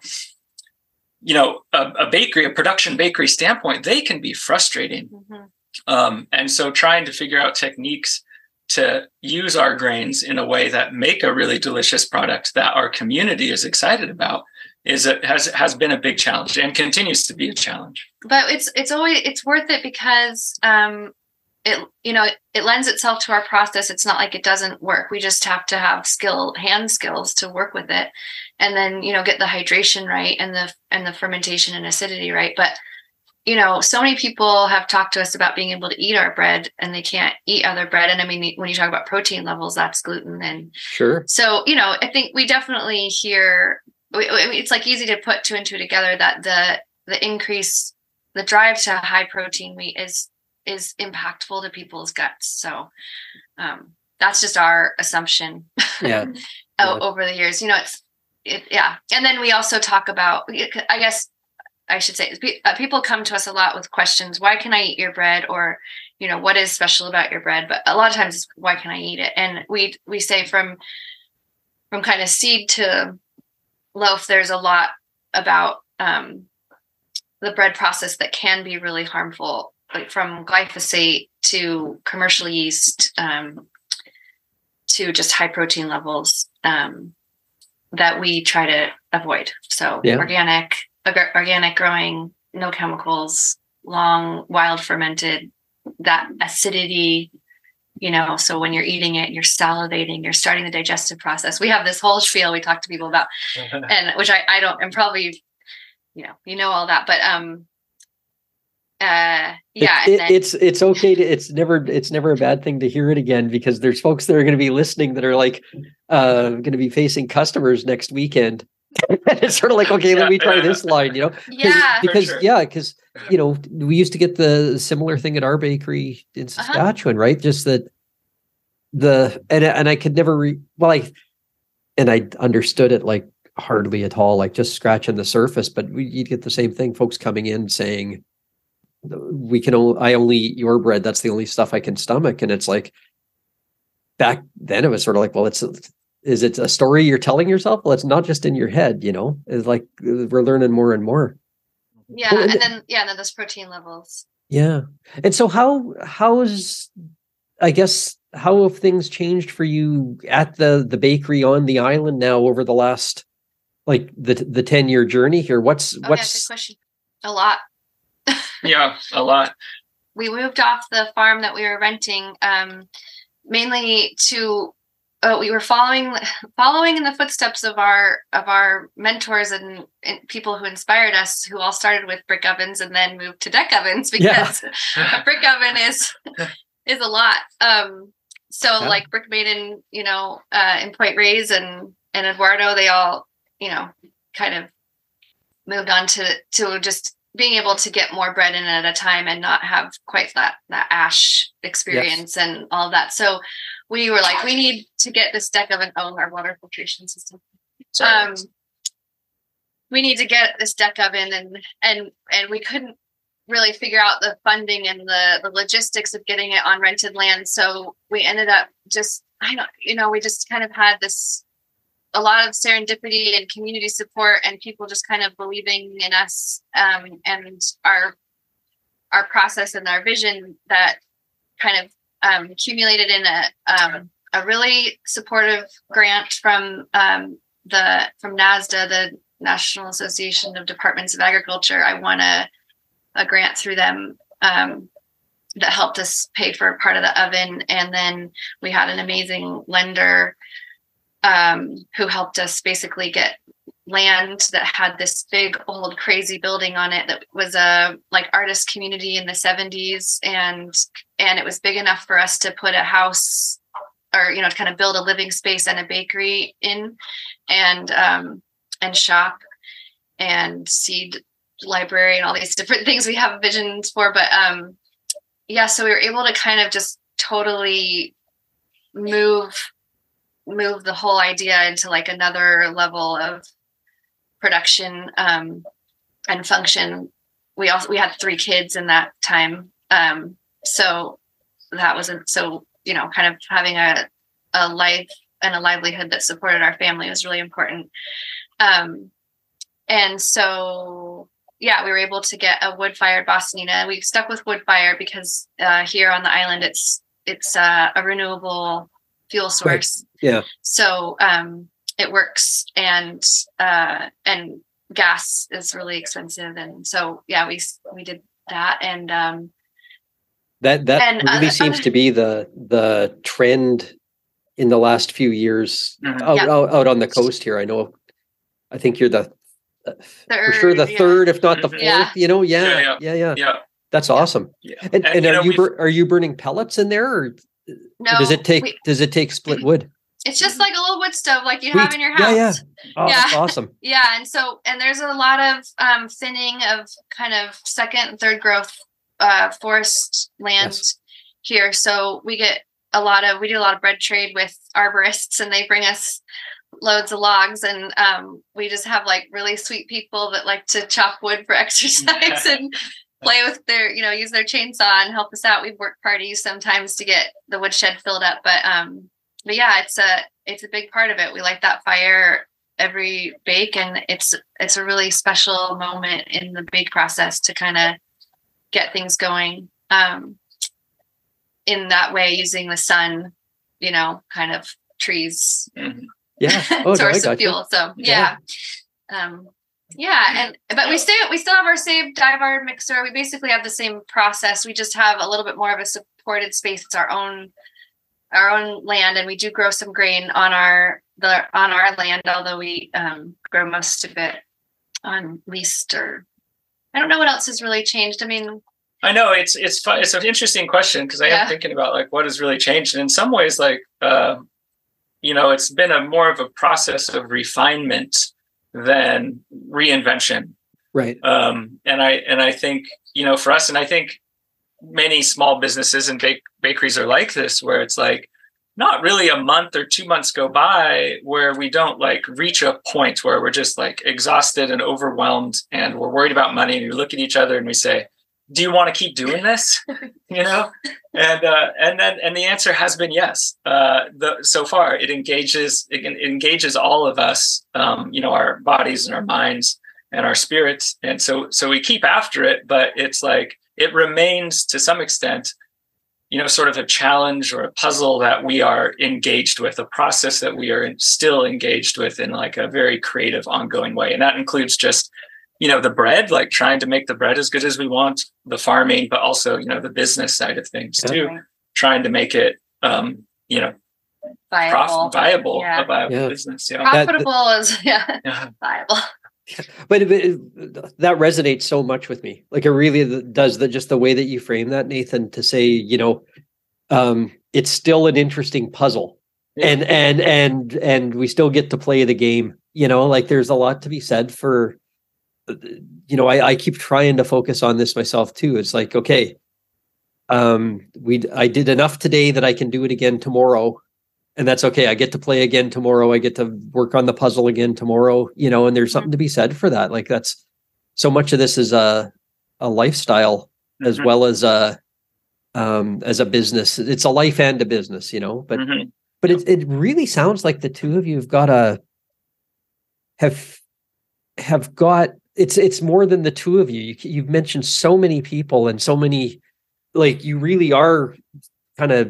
Speaker 3: you know, a, a bakery, a production bakery standpoint, they can be frustrating.
Speaker 4: Mm-hmm.
Speaker 3: Um, and so trying to figure out techniques to use our grains in a way that make a really delicious product that our community is excited about is a, has has been a big challenge, and continues to be a challenge.
Speaker 4: But it's it's always it's worth it because um it you know it, it lends itself to our process. It's not like it doesn't work. We just have to have skill hand skills to work with it, and then you know get the hydration right and the and the fermentation and acidity right. But you know, so many people have talked to us about being able to eat our bread, and they can't eat other bread. And I mean, when you talk about protein levels, that's gluten. And
Speaker 2: Sure.
Speaker 4: so, you know, I think we definitely hear, I mean, it's like easy to put two and two together that the, the increase, the drive to high protein wheat is, is impactful to people's guts. So um, that's just our assumption
Speaker 2: Yeah.
Speaker 4: o- over the years, you know, it's, it, yeah. And then we also talk about, I guess, I should say, people come to us a lot with questions. Why can I eat your bread? Or, you know, what is special about your bread? But a lot of times it's, why can I eat it? And we, we say from, from kind of seed to loaf, there's a lot about um, the bread process that can be really harmful, like from glyphosate to commercial yeast, um, to just high protein levels um, that we try to avoid. So
Speaker 2: Yeah.
Speaker 4: organic, organic growing, no chemicals, long, wild fermented, that acidity, you know, so when you're eating it, you're salivating, you're starting the digestive process. We have this whole spiel we talk to people about, and which I, I don't, and probably, you know, you know, all that, but, um, uh, yeah.
Speaker 2: It,
Speaker 4: and then,
Speaker 2: it's it's okay to it's never it's never a bad thing to hear it again, because there's folks that are going to be listening that are like uh going to be facing customers next weekend. And it's sort of like, okay, let me try this line, you know.
Speaker 4: yeah,
Speaker 2: because
Speaker 3: sure.
Speaker 2: yeah, because you know, we used to get the similar thing at our bakery in Saskatchewan, right? Just that the and and I could never re, well, I and I understood it like hardly at all, like just scratching the surface. But we, you'd get the same thing, folks coming in saying, "We can only I only eat your bread. That's the only stuff I can stomach." And it's like back then, it was sort of like, well, it's. Is it a story you're telling yourself? Well, it's not just in your head, you know. It's like we're learning more and more.
Speaker 4: yeah.
Speaker 2: Well, and
Speaker 4: And then, yeah, and then those protein levels.
Speaker 2: Yeah. And so how how's I guess, how have things changed for you at the the bakery on the island now over the last, like, the the ten year journey here? What's
Speaker 4: Oh, yeah, good
Speaker 2: what's
Speaker 4: question. A lot.
Speaker 3: Yeah, a lot.
Speaker 4: We moved off the farm that we were renting, um, mainly to uh, we were following following in the footsteps of our of our mentors and, and people who inspired us, who all started with brick ovens and then moved to deck ovens, because
Speaker 2: Yeah.
Speaker 4: a brick oven is is a lot. Um, so
Speaker 2: Yeah.
Speaker 4: like Brick Maiden, you know, uh, and Point Reyes and and Eduardo, they all, you know, kind of moved on to to just being able to get more bread in at a time and not have quite that that ash experience and all of that. So we were like, we need to get this deck oven. Oh, our water filtration system.
Speaker 3: Sorry.
Speaker 4: Um, we need to get this deck oven, and and and we couldn't really figure out the funding and the, the logistics of getting it on rented land. So we ended up just, I don't, you know, we just kind of had this, a lot of serendipity and community support and people just kind of believing in us, um, and our, our process and our vision, that kind of um, accumulated in a, um, a really supportive grant from um, the, from NASDA, the National Association of Departments of Agriculture. I won a, a grant through them um, that helped us pay for part of the oven. And then we had an amazing lender um, who helped us basically get land that had this big old crazy building on it that was a like artist community in the seventies. And, and it was big enough for us to put a house, or, you know, to kind of build a living space and a bakery in, and, um, and shop and seed library and all these different things we have visions for. But um yeah, so we were able to kind of just totally move move the whole idea into like another level of production um and function. We also we had three kids in that time, um so that wasn't so, you know, kind of having a a life and a livelihood that supported our family was really important. Um and so yeah, we were able to get a wood-fired Bostonina. We stuck with wood fire because uh, here on the island, it's it's uh, a renewable fuel source.
Speaker 2: Right. Yeah.
Speaker 4: So um, it works, and uh, and gas is really expensive, and so yeah, we we did that, and um,
Speaker 2: that that
Speaker 4: and,
Speaker 2: really
Speaker 4: uh,
Speaker 2: seems
Speaker 4: uh,
Speaker 2: to be the the trend in the last few years
Speaker 3: Mhm.
Speaker 2: out,
Speaker 4: Yeah.
Speaker 2: out out on the coast here. I know. I think you're the for sure the
Speaker 4: Third, yeah.
Speaker 2: third, if not the
Speaker 3: Mhm.
Speaker 2: fourth.
Speaker 4: Yeah.
Speaker 2: You know, yeah,
Speaker 3: Yeah,
Speaker 2: yeah,
Speaker 3: yeah.
Speaker 2: yeah.
Speaker 3: Yeah.
Speaker 2: That's awesome.
Speaker 3: Yeah.
Speaker 2: And,
Speaker 3: And,
Speaker 2: and
Speaker 3: you
Speaker 2: are
Speaker 3: know,
Speaker 2: you
Speaker 3: we've-
Speaker 2: bur- are you burning pellets in there, or
Speaker 4: No,
Speaker 2: does it take
Speaker 4: we-
Speaker 2: does it take split wood?
Speaker 4: it's just like a little wood stove like you have
Speaker 2: Sweet.
Speaker 4: in your
Speaker 2: Yeah,
Speaker 4: house.
Speaker 2: yeah. Oh,
Speaker 4: Yeah.
Speaker 2: that's awesome.
Speaker 4: Yeah, and so and there's a lot of um, thinning of kind of second and third growth uh, forest land
Speaker 2: Yes.
Speaker 4: here. So we get a lot of we do a lot of bread trade with arborists, and they bring us loads of logs, and um, we just have like really sweet people that like to chop wood for exercise and play with their, you know, use their chainsaw and help us out. We work parties sometimes to get the woodshed filled up, but um, but yeah, it's a it's a big part of it. We light that fire every bake, and it's it's a really special moment in the bake process to kind of get things going um, in that way, using the sun, you know, kind of trees
Speaker 3: Mhm.
Speaker 2: Yeah. Oh, no, I
Speaker 4: source
Speaker 2: got
Speaker 4: of fuel. So
Speaker 2: Yeah.
Speaker 4: yeah. Um, yeah, and but we stay we still have our same Divard mixer. We basically have the same process. We just have a little bit more of a supported space. It's our own our own land, and we do grow some grain on our the on our land, although we um, grow most of it on leased, or I don't know what else has really changed. I mean,
Speaker 3: I know it's it's fun. It's an interesting question, because I
Speaker 4: Yeah.
Speaker 3: am thinking about like what has really changed, and in some ways, like uh, you know, it's been a more of a process of refinement than reinvention.
Speaker 2: Right.
Speaker 3: Um, and I and I think, you know, for us, and I think many small businesses and bake, bakeries are like this, where it's like not really a month or two months go by where we don't like reach a point where we're just like exhausted and overwhelmed, and we're worried about money, and we look at each other and we say, do you want to keep doing this? You know? And, uh, and then, and the answer has been yes. Uh, the, so far it engages, it, it engages all of us, um, you know, our bodies and our minds and our spirits. And so, so we keep after it, but it's like, it remains to some extent you know, sort of a challenge or a puzzle that we are engaged with, a process that we are still engaged with in like a very creative, ongoing way. And that includes just, you know, the bread, like trying to make the bread as good as we want, the farming, but also, you know, the business side of things
Speaker 2: Yeah.
Speaker 3: too, trying to make it, um, you know,
Speaker 4: Viable.
Speaker 3: prof- viable,
Speaker 4: Yeah.
Speaker 3: a viable
Speaker 2: Yeah.
Speaker 3: business. Yeah.
Speaker 2: That-
Speaker 4: Profitable is yeah,
Speaker 3: Yeah.
Speaker 4: viable.
Speaker 2: But it, it- that resonates so much with me. Like it really does. The just the way that you frame that, Nathan, to say, you know, um, it's still an interesting puzzle,
Speaker 3: Yeah.
Speaker 2: and and and and we still get to play the game. You know, like there's a lot to be said for. You know, I, I keep trying to focus on this myself too. It's like, okay, um, we I did enough today that I can do it again tomorrow. And that's okay. I get to play again tomorrow. I get to work on the puzzle again tomorrow, you know, and there's something to be said for that. Like that's so much of this is a, a lifestyle as
Speaker 3: Mhm.
Speaker 2: well as a, um, as a business. It's a life and a business, you know, but,
Speaker 3: Mhm.
Speaker 2: but it, it really sounds like the two of you have got a, have, have got, it's, it's more than the two of you. you. You've mentioned so many people and so many, like you really are kind of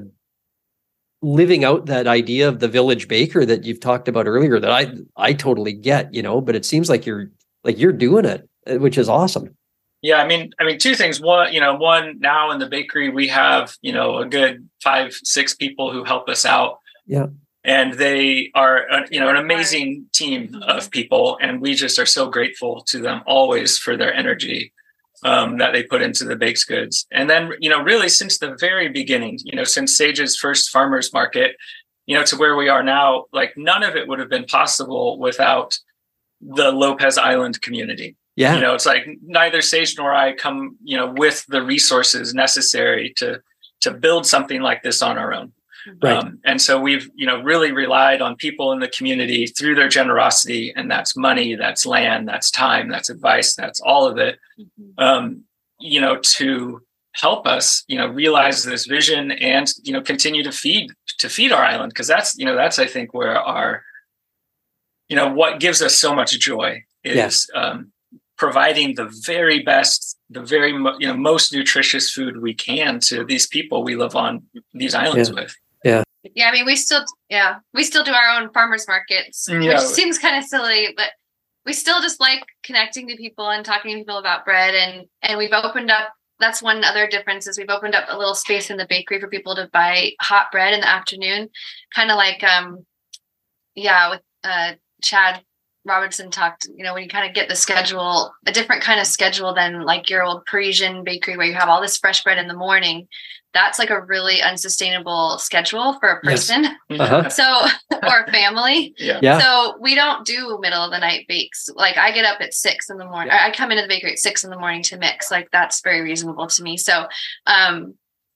Speaker 2: living out that idea of the village baker that you've talked about earlier that I I totally get, you know, but it seems like you're like you're doing it, which is awesome.
Speaker 3: Yeah, I mean, I mean, two things. One, you know, one now in the bakery we have, you know, a good five, six people who help us out.
Speaker 2: Yeah.
Speaker 3: And they are, uh, you know, an amazing team of people, and we just are so grateful to them always for their energy um, that they put into the baked goods. And then, you know, really since the very beginning, you know, since Sage's first farmers market, you know, to where we are now, like none of it would have been possible without the Lopez Island community.
Speaker 2: Yeah.
Speaker 3: You know, it's like neither Sage nor I come, you know, with the resources necessary to to build something like this on our own.
Speaker 2: Right.
Speaker 3: Um, and so we've, you know, really relied on people in the community through their generosity, and that's money, that's land, that's time, that's advice, that's all of it, um, you know, to help us, you know, realize this vision and, you know, continue to feed, to feed our island. Cause that's, you know, that's, I think where our, you know, what gives us so much joy is, yeah. um, providing the very best, the very, you know, most nutritious food we can to these people we live on these islands
Speaker 2: yeah.
Speaker 3: with.
Speaker 2: Yeah.
Speaker 4: Yeah. I mean, we still, yeah, we still do our own farmers markets,
Speaker 3: Yeah.
Speaker 4: which seems kind of silly, but we still just like connecting to people and talking to people about bread. And, and we've opened up, that's one other difference is we've opened up a little space in the bakery for people to buy hot bread in the afternoon. Kind of like, um, yeah, with, uh, Chad Robertson talked, you know, when you kind of get the schedule, a different kind of schedule than like your old Parisian bakery where you have all this fresh bread in the morning. That's like a really unsustainable schedule for a person.
Speaker 2: Yes. Uh-huh.
Speaker 4: So, or a family.
Speaker 3: Yeah.
Speaker 2: Yeah.
Speaker 4: So we don't do middle of the night bakes. Like I get up at six in the morning.
Speaker 2: Yeah.
Speaker 4: I come into the bakery at six in the morning to mix. Like that's very reasonable to me. So, um,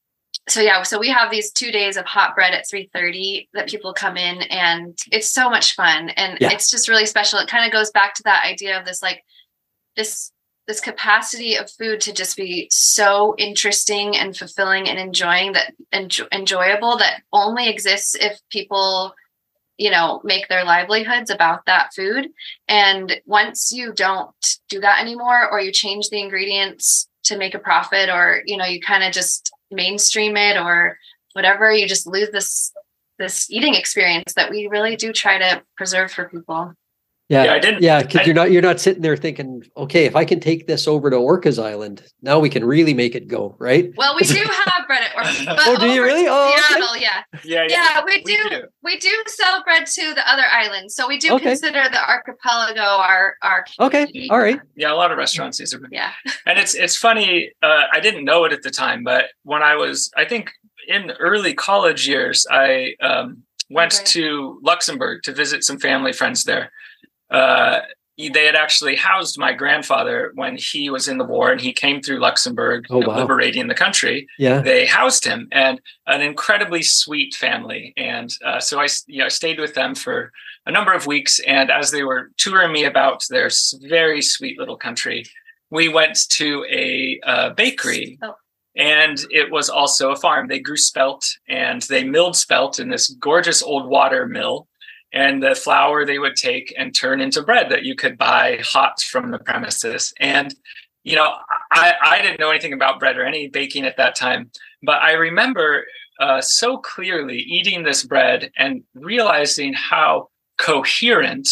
Speaker 4: so yeah, so we have these two days of hot bread at three thirty that people come in, and it's so much fun. And
Speaker 2: Yeah.
Speaker 4: it's just really special. It kind of goes back to that idea of this, like this, this capacity of food to just be so interesting and fulfilling and enjoying that enjo- enjoyable that only exists if people, you know, make their livelihoods about that food. And once you don't do that anymore, or you change the ingredients to make a profit, or, you know, you kind of just mainstream it or whatever, you just lose this, this eating experience that we really do try to preserve for people.
Speaker 2: Yeah,
Speaker 3: Yeah, I didn't-
Speaker 2: Yeah, because
Speaker 3: I-
Speaker 2: you're not you're not sitting there thinking, okay, if I can take this over to Orcas Island, now we can really make it go, right?
Speaker 4: Well, we do have bread at Orcas. But
Speaker 2: Oh, do you
Speaker 4: over
Speaker 2: really? Oh, okay.
Speaker 4: Seattle, yeah.
Speaker 3: Yeah.
Speaker 4: Yeah, we
Speaker 3: we
Speaker 4: do.
Speaker 3: do.
Speaker 4: We do sell bread to the other islands, so we do
Speaker 2: Okay.
Speaker 4: consider the archipelago our our.
Speaker 2: Okay,
Speaker 4: community.
Speaker 2: all right.
Speaker 3: Yeah. A lot of restaurants use it.
Speaker 4: Yeah.
Speaker 3: And it's it's funny. Uh, I didn't know it at the time, but when I was, I think, in early college years, I um, went
Speaker 4: Okay.
Speaker 3: to Luxembourg to visit some family friends there. Uh, they had actually housed my grandfather when he was in the war, and he came through Luxembourg,
Speaker 2: Oh,
Speaker 3: you know,
Speaker 2: wow.
Speaker 3: liberating the country.
Speaker 2: Yeah.
Speaker 3: They housed him, and an incredibly sweet family. And uh, so I, you know, I stayed with them for a number of weeks. And as they were touring me about their s- very sweet little country, we went to a uh, bakery.
Speaker 4: Oh.
Speaker 3: And it was also a farm. They grew spelt, and they milled spelt in this gorgeous old water mill. And the flour they would take and turn into bread that you could buy hot from the premises. And you know, I, I didn't know anything about bread or any baking at that time, but I remember uh, so clearly eating this bread and realizing how coherent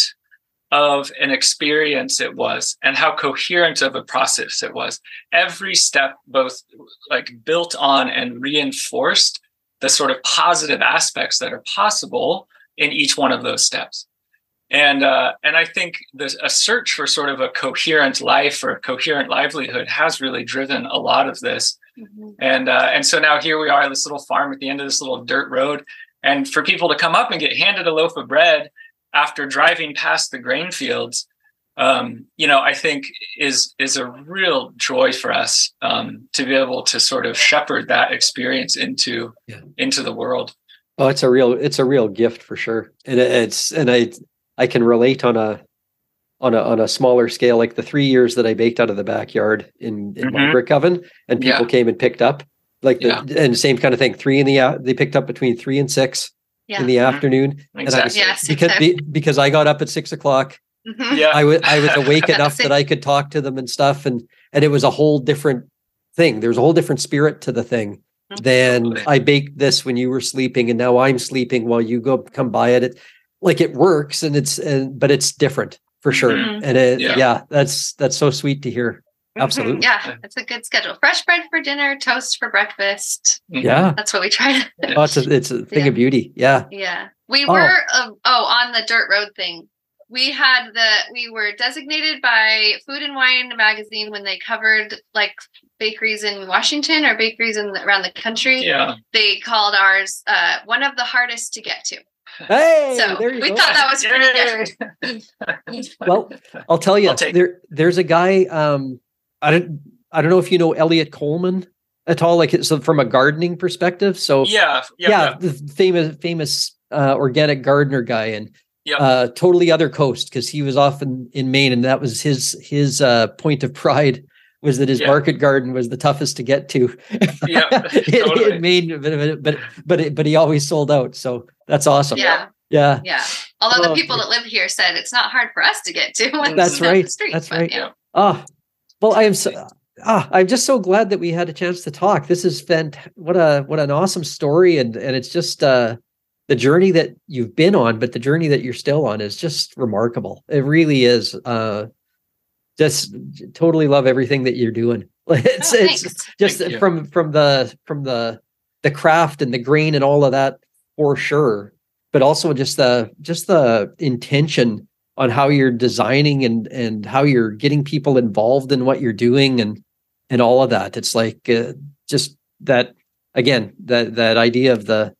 Speaker 3: of an experience it was and how coherent of a process it was. Every step both like built on and reinforced the sort of positive aspects that are possible in each one of those steps. And uh, and I think there's a search for sort of a coherent life or a coherent livelihood has really driven a lot of this. Mm-hmm. And uh, and so now here we are at this little farm at the end of this little dirt road. And for people to come up and get handed a loaf of bread after driving past the grain fields, um, you know, I think is is a real joy for us um, to be able to sort of shepherd that experience into yeah. into the world.
Speaker 2: Oh, it's a real it's a real gift for sure, and it's and I. I can relate on a on a on a smaller scale, like the three years that I baked out of the backyard in, in mm-hmm. my brick oven, and people yeah. came and picked up, like the yeah. and same kind of thing. Three in the they picked up between three and six yeah. in the mm-hmm. afternoon, exactly. and I was,
Speaker 4: yeah,
Speaker 2: because be, because I got up at six o'clock. Mm-hmm. Yeah, I was I was awake enough that I could talk to them and stuff, and and it was a whole different thing. There's a whole different spirit to the thing. Mm-hmm. Than totally. I baked this when you were sleeping, and now I'm sleeping while you go come by it. it Like it works, and it's, and, but it's different for sure. Mm-hmm. And it, yeah. yeah, that's that's so sweet to hear. Absolutely,
Speaker 4: mm-hmm. yeah, it's a good schedule. Fresh bread for dinner, toast for breakfast.
Speaker 2: Yeah,
Speaker 4: that's what we try to.
Speaker 2: Oh, it's a, it's a thing yeah. of beauty. Yeah,
Speaker 4: yeah. We oh. were uh, oh on the dirt road thing. We had the we were designated by Food and Wine magazine when they covered like bakeries in Washington or bakeries in the, around the country.
Speaker 3: Yeah,
Speaker 4: they called ours uh, one of the hardest to get to.
Speaker 2: Hey,
Speaker 4: so
Speaker 2: there you
Speaker 4: we
Speaker 2: go.
Speaker 4: thought that was pretty good.
Speaker 2: Well, I'll tell you,
Speaker 3: I'll take-
Speaker 2: there there's a guy. Um, I don't I don't know if you know Elliot Coleman at all. Like, so from a gardening perspective. So
Speaker 3: yeah, yeah,
Speaker 2: yeah,
Speaker 3: yeah.
Speaker 2: the famous famous uh, organic gardener guy, and
Speaker 3: yep.
Speaker 2: uh, totally other coast because he was off in, in Maine, and that was his his uh, point of pride. Was that his yeah. market garden was the toughest to get to
Speaker 3: yeah,
Speaker 2: totally. in Maine, but but but, it, but he always sold out. So that's awesome.
Speaker 4: Yeah,
Speaker 2: yeah,
Speaker 4: yeah. Although oh, the people that live here said it's not hard for us to get to.
Speaker 2: That's right.
Speaker 4: Street,
Speaker 2: that's
Speaker 4: but,
Speaker 2: right.
Speaker 4: Yeah.
Speaker 2: Oh, well, I am so ah, I'm just so glad that we had a chance to talk. This is fantastic. What a what an awesome story, and and it's just uh, the journey that you've been on, but the journey that you're still on is just remarkable. It really is. Uh, Just totally love everything that you're doing. It's
Speaker 4: oh,
Speaker 2: it's just from from the from the the craft and the grain and all of that for sure, but also just the just the intention on how you're designing and and how you're getting people involved in what you're doing and and all of that. It's like uh, just that again that that idea of the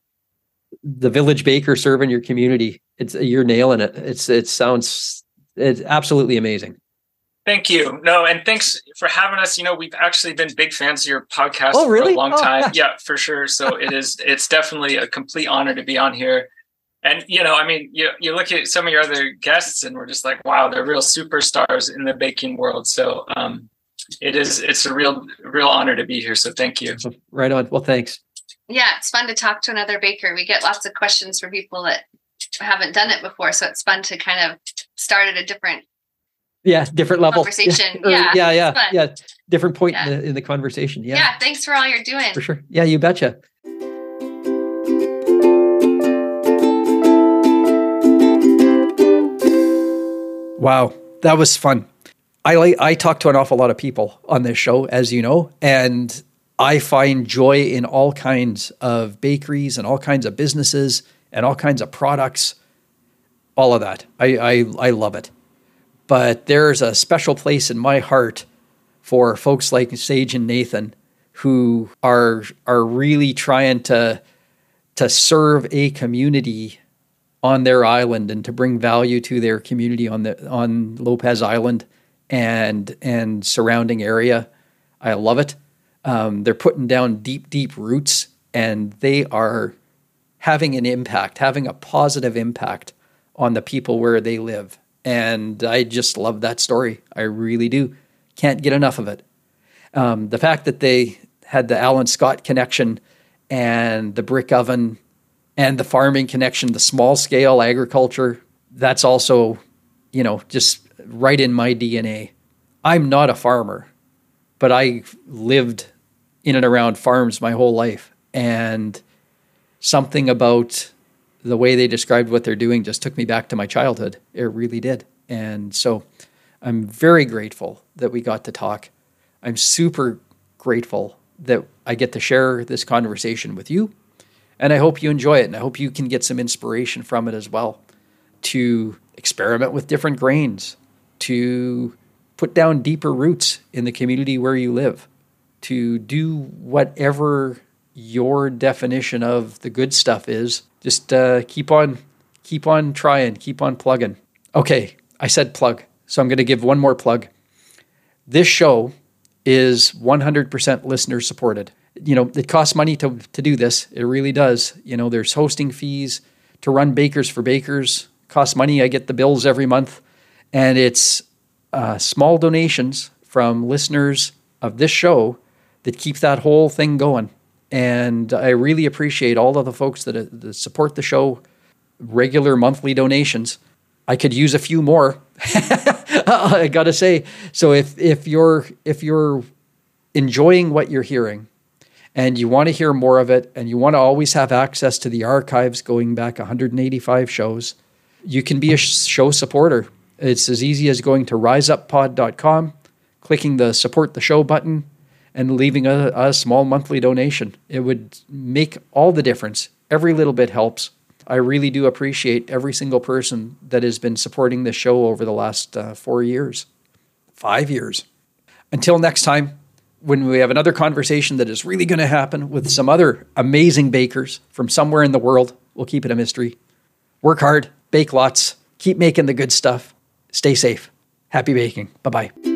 Speaker 2: the village baker serving your community. It's you're nailing it. It's it sounds it's absolutely amazing.
Speaker 3: Thank you. No, and thanks for having us. You know, we've actually been big fans of your podcast
Speaker 2: oh, really?
Speaker 3: for a long
Speaker 2: oh,
Speaker 3: time.
Speaker 2: Yeah.
Speaker 3: yeah, for sure. So it is, it's definitely a complete honor to be on here. And, you know, I mean, you, you look at some of your other guests and we're just like, wow, they're real superstars in the baking world. So um, it is, it's a real, real honor to be here. So thank you.
Speaker 2: Right on. Well, thanks.
Speaker 4: Yeah, it's fun to talk to another baker. We get lots of questions from people that haven't done it before. So it's fun to kind of start at a different
Speaker 2: Yeah, different level.
Speaker 4: Conversation.
Speaker 2: Yeah,
Speaker 4: yeah,
Speaker 2: yeah, yeah, yeah. Different point
Speaker 4: yeah.
Speaker 2: in the in the conversation. Yeah.
Speaker 4: Yeah. Thanks for all you're doing.
Speaker 2: For sure. Yeah, you betcha. Wow, that was fun. I like I talk to an awful lot of people on this show, as you know, and I find joy in all kinds of bakeries and all kinds of businesses and all kinds of products. All of that. I I, I love it. But there's a special place in my heart for folks like Sage and Nathan who are are really trying to to serve a community on their island and to bring value to their community on the on Lopez Island and and surrounding area. I love it. Um, they're putting down deep, deep roots, and they are having an impact, having a positive impact on the people where they live. And I just love that story. I really do. Can't get enough of it. Um, the fact that they had the Alan Scott connection and the brick oven and the farming connection, the small scale agriculture, that's also, you know, just right in my D N A. I'm not a farmer. but I lived in and around farms my whole life. And something about the way they described what they're doing just took me back to my childhood. It really did. And so I'm very grateful that we got to talk. I'm super grateful that I get to share this conversation with you. And I hope you enjoy it. And I hope you can get some inspiration from it as well, to experiment with different grains, to put down deeper roots in the community where you live, to do whatever your definition of the good stuff is. Just uh, keep on, keep on trying, keep on plugging. Okay, I said plug, so I'm going to give one more plug. This show is one hundred percent listener supported. You know, it costs money to, to do this. It really does. You know, there's hosting fees to run Bakers for Bakers. It costs money. I get the bills every month. And it's uh, small donations from listeners of this show that keep that whole thing going. And I really appreciate all of the folks that, uh, that support the show, regular monthly donations. I could use a few more, I gotta say. So if if you're if you're enjoying what you're hearing, and you want to hear more of it, and you want to always have access to the archives going back one hundred eighty-five shows, you can be a show supporter. It's as easy as going to rise up pod dot com, clicking the support the show button, and leaving a, a small monthly donation. It would make all the difference. Every little bit helps. I really do appreciate every single person that has been supporting this show over the last uh, four years, five years. Until next time, when we have another conversation that is really going to happen with some other amazing bakers from somewhere in the world, we'll keep it a mystery. Work hard, bake lots, keep making the good stuff, stay safe. Happy baking. Bye-bye.